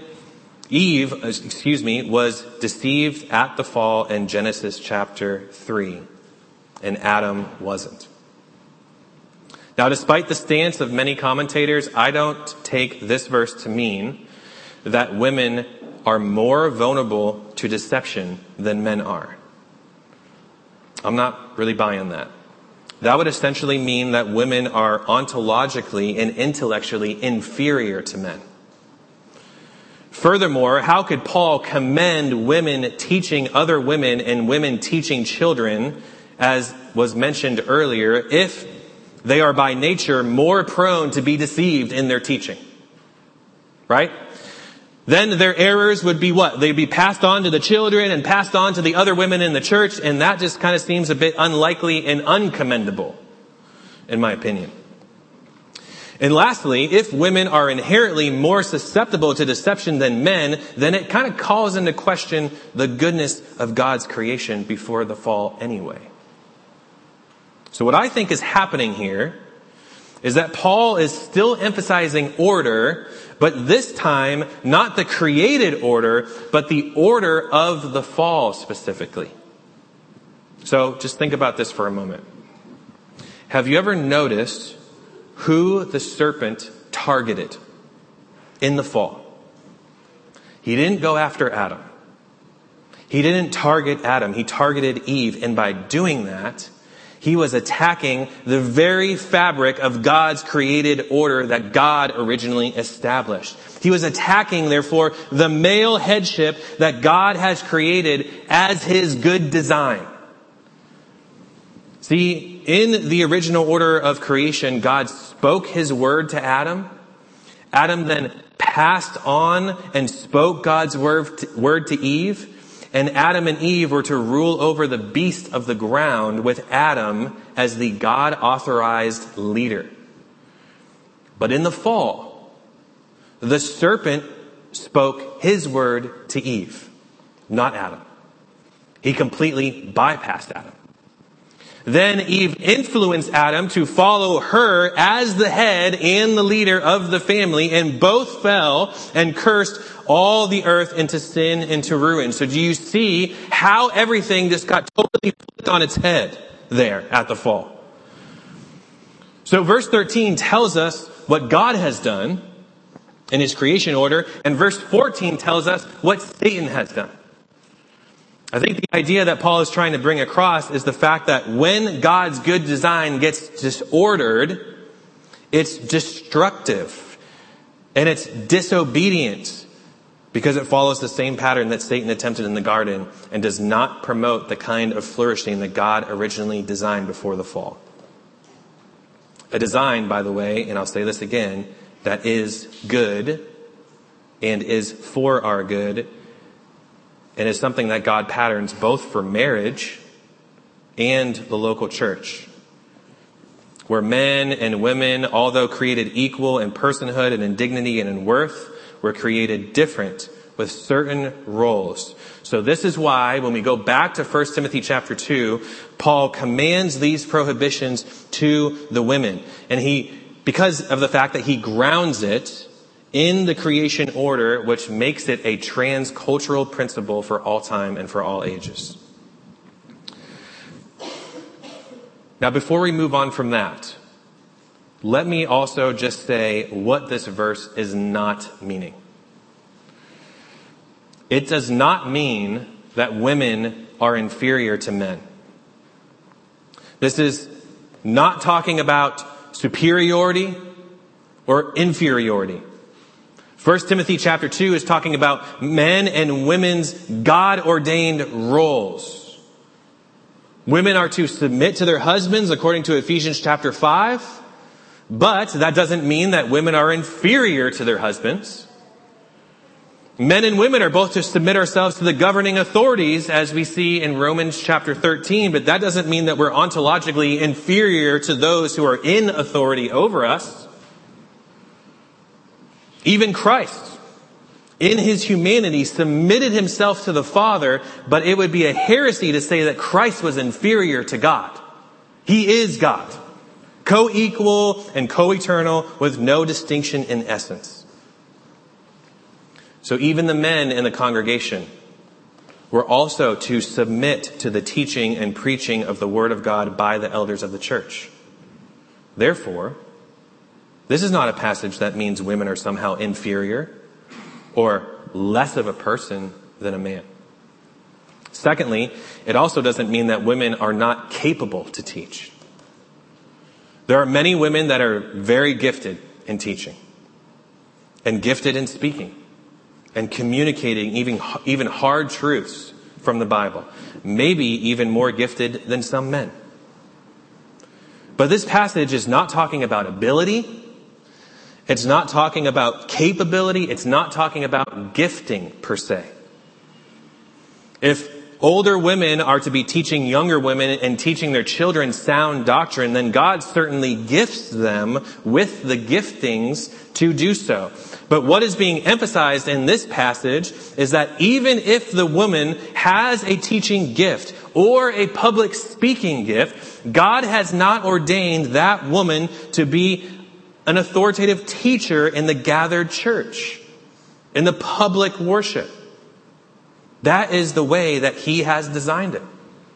was deceived at the fall in Genesis chapter 3, and Adam wasn't. Now, despite the stance of many commentators, I don't take this verse to mean that women are more vulnerable to deception than men are. I'm not really buying that. That would essentially mean that women are ontologically and intellectually inferior to men. Furthermore, how could Paul commend women teaching other women and women teaching children, as was mentioned earlier, if they are by nature more prone to be deceived in their teaching? Right? Then their errors would be what? They'd be passed on to the children and passed on to the other women in the church, and that just kind of seems a bit unlikely and uncommendable, in my opinion. And lastly, if women are inherently more susceptible to deception than men, then it kind of calls into question the goodness of God's creation before the fall anyway. So what I think is happening here is that Paul is still emphasizing order, but this time not the created order, but the order of the fall specifically. So just think about this for a moment. Have you ever noticed who the serpent targeted in the fall? He didn't go after Adam. He didn't target Adam. He targeted Eve. And by doing that, he was attacking the very fabric of God's created order that God originally established. He was attacking, therefore, the male headship that God has created as his good design. See, in the original order of creation, God spoke his word to Adam. Adam then passed on and spoke God's word to Eve. And Adam and Eve were to rule over the beast of the ground with Adam as the God-authorized leader. But in the fall, the serpent spoke his word to Eve, not Adam. He completely bypassed Adam. Then Eve influenced Adam to follow her as the head and the leader of the family, and both fell and cursed all the earth into sin and to ruin. So do you see how everything just got totally flipped on its head there at the fall? So verse 13 tells us what God has done in his creation order, and verse 14 tells us what Satan has done. I think the idea that Paul is trying to bring across is the fact that when God's good design gets disordered, it's destructive and it's disobedient because it follows the same pattern that Satan attempted in the garden and does not promote the kind of flourishing that God originally designed before the fall. A design, by the way, and I'll say this again, that is good and is for our good, and is something that God patterns both for marriage and the local church, where men and women, although created equal in personhood and in dignity and in worth, were created different with certain roles. So this is why when we go back to 1 Timothy chapter 2, Paul commands these prohibitions to the women. And because of the fact that he grounds it in the creation order, which makes it a transcultural principle for all time and for all ages. Now, before we move on from that, let me also just say what this verse is not meaning. It does not mean that women are inferior to men. This is not talking about superiority or inferiority. 1 Timothy chapter 2 is talking about men and women's God-ordained roles. Women are to submit to their husbands according to Ephesians chapter 5, but that doesn't mean that women are inferior to their husbands. Men and women are both to submit ourselves to the governing authorities, as we see in Romans chapter 13, but that doesn't mean that we're ontologically inferior to those who are in authority over us. Even Christ, in his humanity, submitted himself to the Father, but it would be a heresy to say that Christ was inferior to God. He is God, co-equal and co-eternal with no distinction in essence. So even the men in the congregation were also to submit to the teaching and preaching of the Word of God by the elders of the church. Therefore, this is not a passage that means women are somehow inferior or less of a person than a man. Secondly, it also doesn't mean that women are not capable to teach. There are many women that are very gifted in teaching and gifted in speaking and communicating even hard truths from the Bible. Maybe even more gifted than some men. But this passage is not talking about ability. It's not talking about capability. It's not talking about gifting per se. If older women are to be teaching younger women and teaching their children sound doctrine, then God certainly gifts them with the giftings to do so. But what is being emphasized in this passage is that even if the woman has a teaching gift or a public speaking gift, God has not ordained that woman to be an authoritative teacher in the gathered church, in the public worship. That is the way that he has designed it.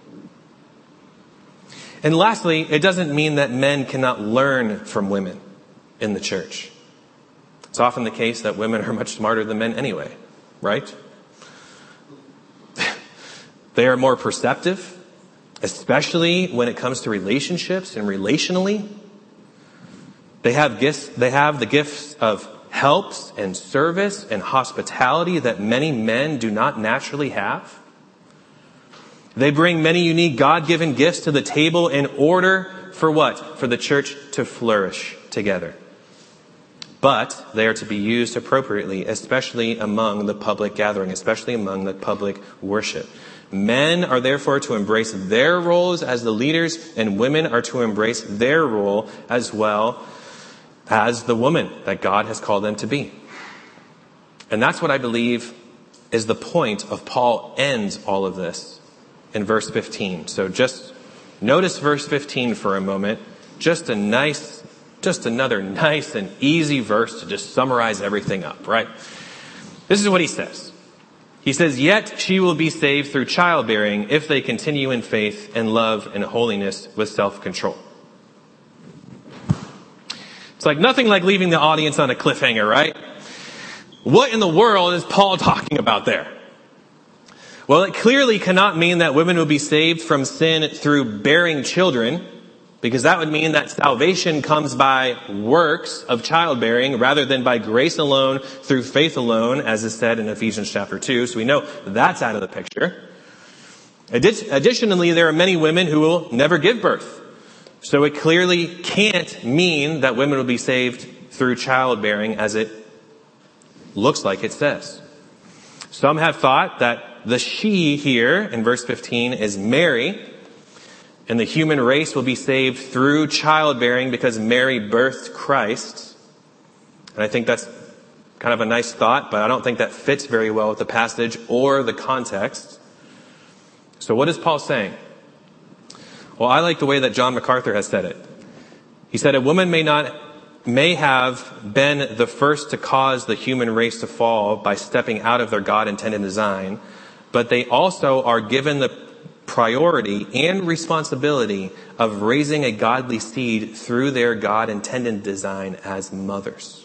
And lastly, it doesn't mean that men cannot learn from women in the church. It's often the case that women are much smarter than men anyway, right? They are more perceptive, especially when it comes to relationships and relationally. They have the gifts of helps and service and hospitality that many men do not naturally have. They bring many unique God-given gifts to the table in order for what? For the church to flourish together. But they are to be used appropriately, especially among the public gathering, especially among the public worship. Men are therefore to embrace their roles as the leaders, and women are to embrace their role as well as the woman that God has called them to be. And that's what I believe is the point of Paul ends all of this in verse 15. So just notice verse 15 for a moment. Just another nice and easy verse to just summarize everything up, right? This is what he says. He says, "Yet she will be saved through childbearing if they continue in faith and love and holiness with self-control." It's like nothing like leaving the audience on a cliffhanger, right? What in the world is Paul talking about there? Well, it clearly cannot mean that women will be saved from sin through bearing children, because that would mean that salvation comes by works of childbearing rather than by grace alone, through faith alone, as is said in Ephesians chapter 2. So we know that's out of the picture. Additionally, there are many women who will never give birth. So it clearly can't mean that women will be saved through childbearing, as it looks like it says. Some have thought that the she here in verse 15 is Mary, and the human race will be saved through childbearing because Mary birthed Christ. And I think that's Kind of a nice thought, but I don't think that fits very well with the passage or the context. So what is Paul saying? Well, I like the way that John MacArthur has said it. He said, a woman may have been the first to cause the human race to fall by stepping out of their God-intended design, but they also are given the priority and responsibility of raising a godly seed through their God-intended design as mothers.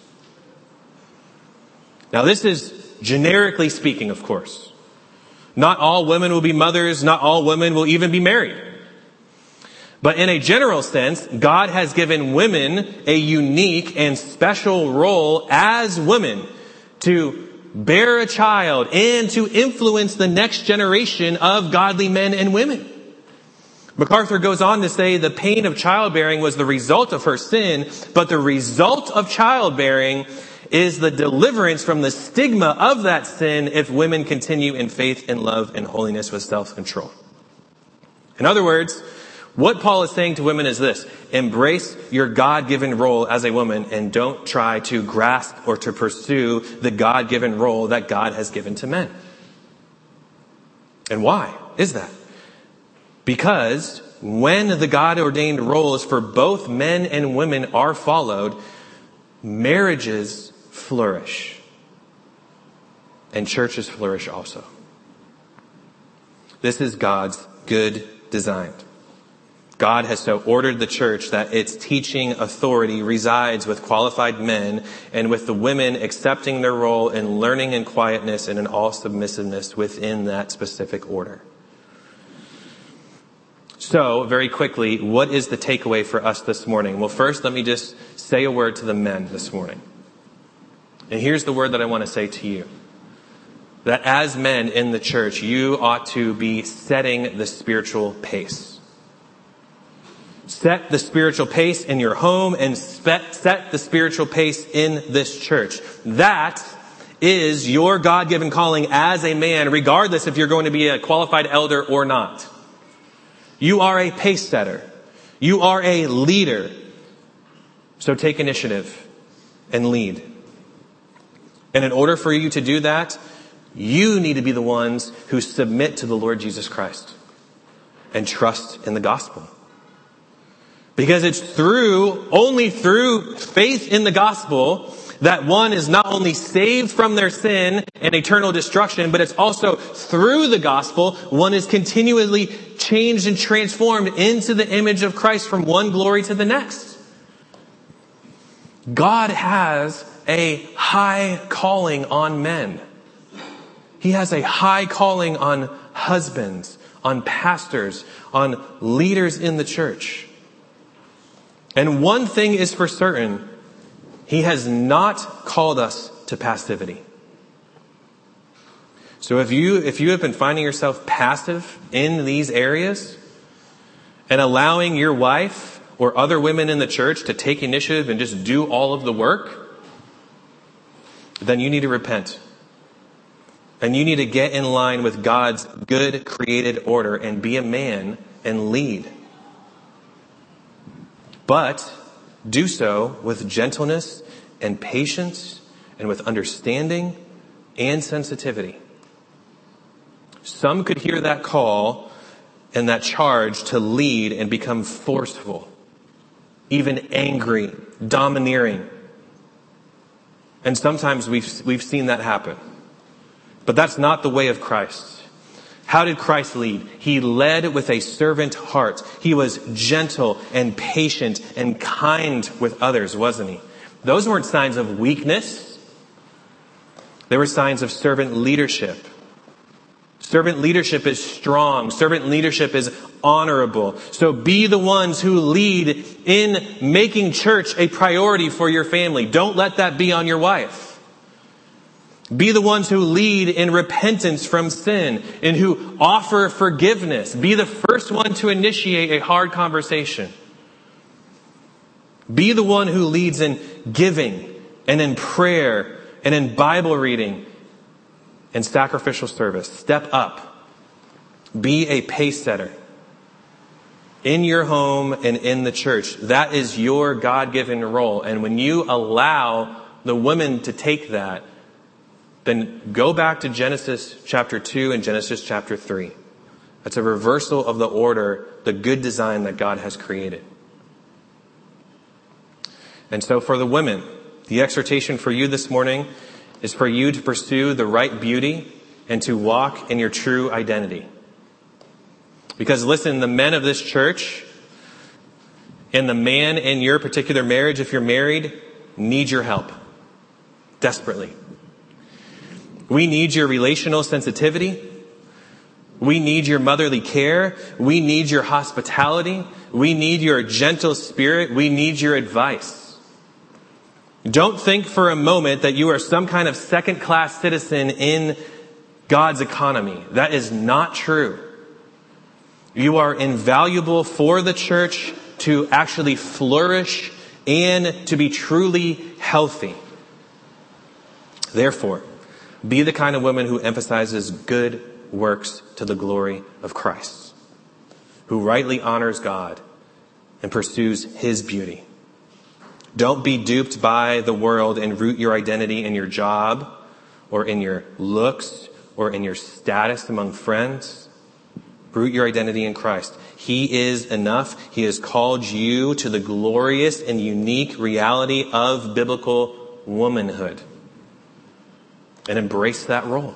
Now, this is generically speaking, of course. Not all women will be mothers. Not all women will even be married. But in a general sense, God has given women a unique and special role as women to bear a child and to influence the next generation of godly men and women. MacArthur goes on to say the pain of childbearing was the result of her sin, but the result of childbearing is the deliverance from the stigma of that sin if women continue in faith and love and holiness with self-control. In other words, what Paul is saying to women is this: embrace your God-given role as a woman and don't try to grasp or to pursue the God-given role that God has given to men. And why is that? Because when the God-ordained roles for both men and women are followed, marriages flourish. And churches flourish also. This is God's good design. God has so ordered the church that its teaching authority resides with qualified men and with the women accepting their role in learning in quietness and in all submissiveness within that specific order. So, very quickly, what is the takeaway for us this morning? Well, first, let me just say a word to the men this morning. And here's the word that I want to say to you. That as men in the church, you ought to be setting the spiritual pace. Set the spiritual pace in your home and set the spiritual pace in this church. That is your God-given calling as a man, regardless if you're going to be a qualified elder or not. You are a pace setter. You are a leader. So take initiative and lead. And in order for you to do that, you need to be the ones who submit to the Lord Jesus Christ and trust in the gospel. Because it's only through faith in the gospel that one is not only saved from their sin and eternal destruction, but it's also through the gospel one is continually changed and transformed into the image of Christ from one glory to the next. God has a high calling on men. He has a high calling on husbands, on pastors, on leaders in the church. And one thing is for certain, He has not called us to passivity. So if you have been finding yourself passive in these areas and allowing your wife or other women in the church to take initiative and just do all of the work, then you need to repent. And you need to get in line with God's good created order and be a man and lead. But do so with gentleness and patience and with understanding and sensitivity. Some could hear that call and that charge to lead and become forceful, even angry, domineering. And sometimes we've seen that happen. But that's not the way of Christ. How did Christ lead? He led with a servant heart. He was gentle and patient and kind with others, wasn't he? Those weren't signs of weakness. They were signs of servant leadership. Servant leadership is strong. Servant leadership is honorable. So be the ones who lead in making church a priority for your family. Don't let that be on your wife. Be the ones who lead in repentance from sin and who offer forgiveness. Be the first one to initiate a hard conversation. Be the one who leads in giving and in prayer and in Bible reading and sacrificial service. Step up. Be a pace setter in your home and in the church. That is your God-given role. And when you allow the women to take that, then go back to Genesis chapter 2 and Genesis chapter 3. That's a reversal of the order, the good design that God has created. And so for the women, the exhortation for you this morning is for you to pursue the right beauty and to walk in your true identity. Because listen, the men of this church and the man in your particular marriage, if you're married, need your help. Desperately. We need your relational sensitivity. We need your motherly care. We need your hospitality. We need your gentle spirit. We need your advice. Don't think for a moment that you are some kind of second-class citizen in God's economy. That is not true. You are invaluable for the church to actually flourish and to be truly healthy. Therefore, be the kind of woman who emphasizes good works to the glory of Christ, who rightly honors God and pursues His beauty. Don't be duped by the world and root your identity in your job or in your looks or in your status among friends. Root your identity in Christ. He is enough. He has called you to the glorious and unique reality of biblical womanhood. And embrace that role.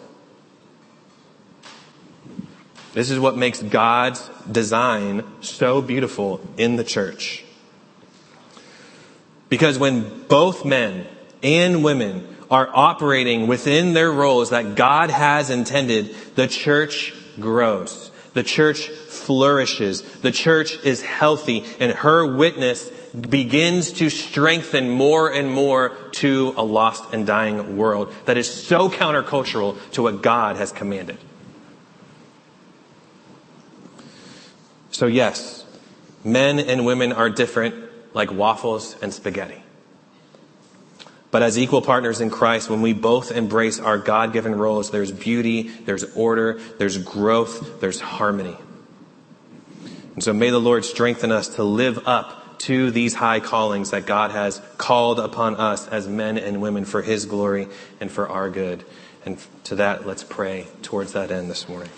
This is what makes God's design so beautiful in the church. Because when both men and women are operating within their roles that God has intended, the church grows. The church flourishes. The church is healthy, and her witness begins to strengthen more and more to a lost and dying world that is so countercultural to what God has commanded. So yes, men and women are different like waffles and spaghetti. But as equal partners in Christ, when we both embrace our God-given roles, there's beauty, there's order, there's growth, there's harmony. And so may the Lord strengthen us to live up to these high callings that God has called upon us as men and women for His glory and for our good. And to that, let's pray towards that end this morning.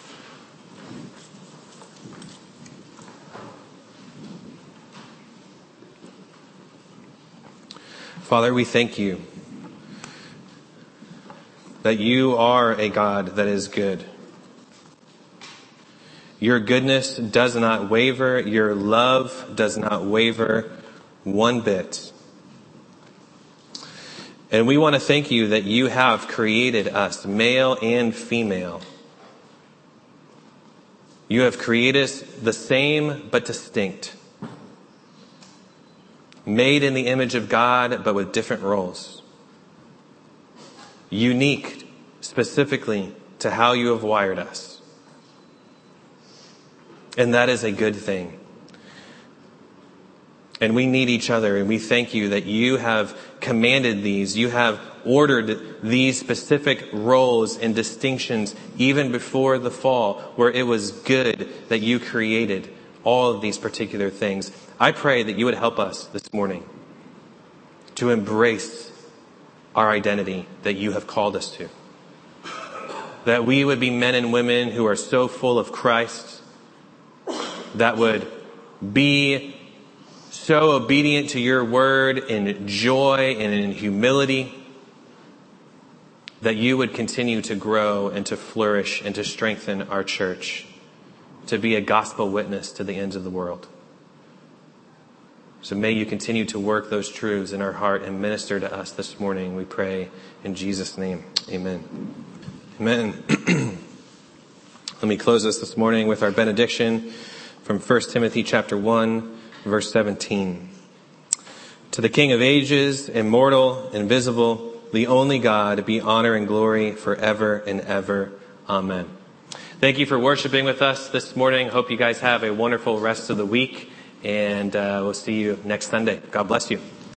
Father, we thank you that you are a God that is good. Your goodness does not waver. Your love does not waver one bit. And we want to thank you that you have created us, male and female. You have created us the same but distinct. Made in the image of God, but with different roles. Unique, specifically, to how you have wired us. And that is a good thing. And we need each other, and we thank you that you have commanded these. You have ordered these specific roles and distinctions even before the fall, where it was good that you created all of these particular things. I pray that you would help us this morning to embrace our identity that you have called us to. That we would be men and women who are so full of Christ, that would be so obedient to your word in joy and in humility, that you would continue to grow and to flourish and to strengthen our church, to be a gospel witness to the ends of the world. So may you continue to work those truths in our heart and minister to us this morning, we pray in Jesus' name. Amen. Amen. Let me close this morning with our benediction from 1 Timothy chapter 1, verse 17. To the King of ages, immortal, invisible, the only God, be honor and glory forever and ever. Amen. Thank you for worshiping with us this morning. Hope you guys have a wonderful rest of the week. And we'll see you next Sunday. God bless you.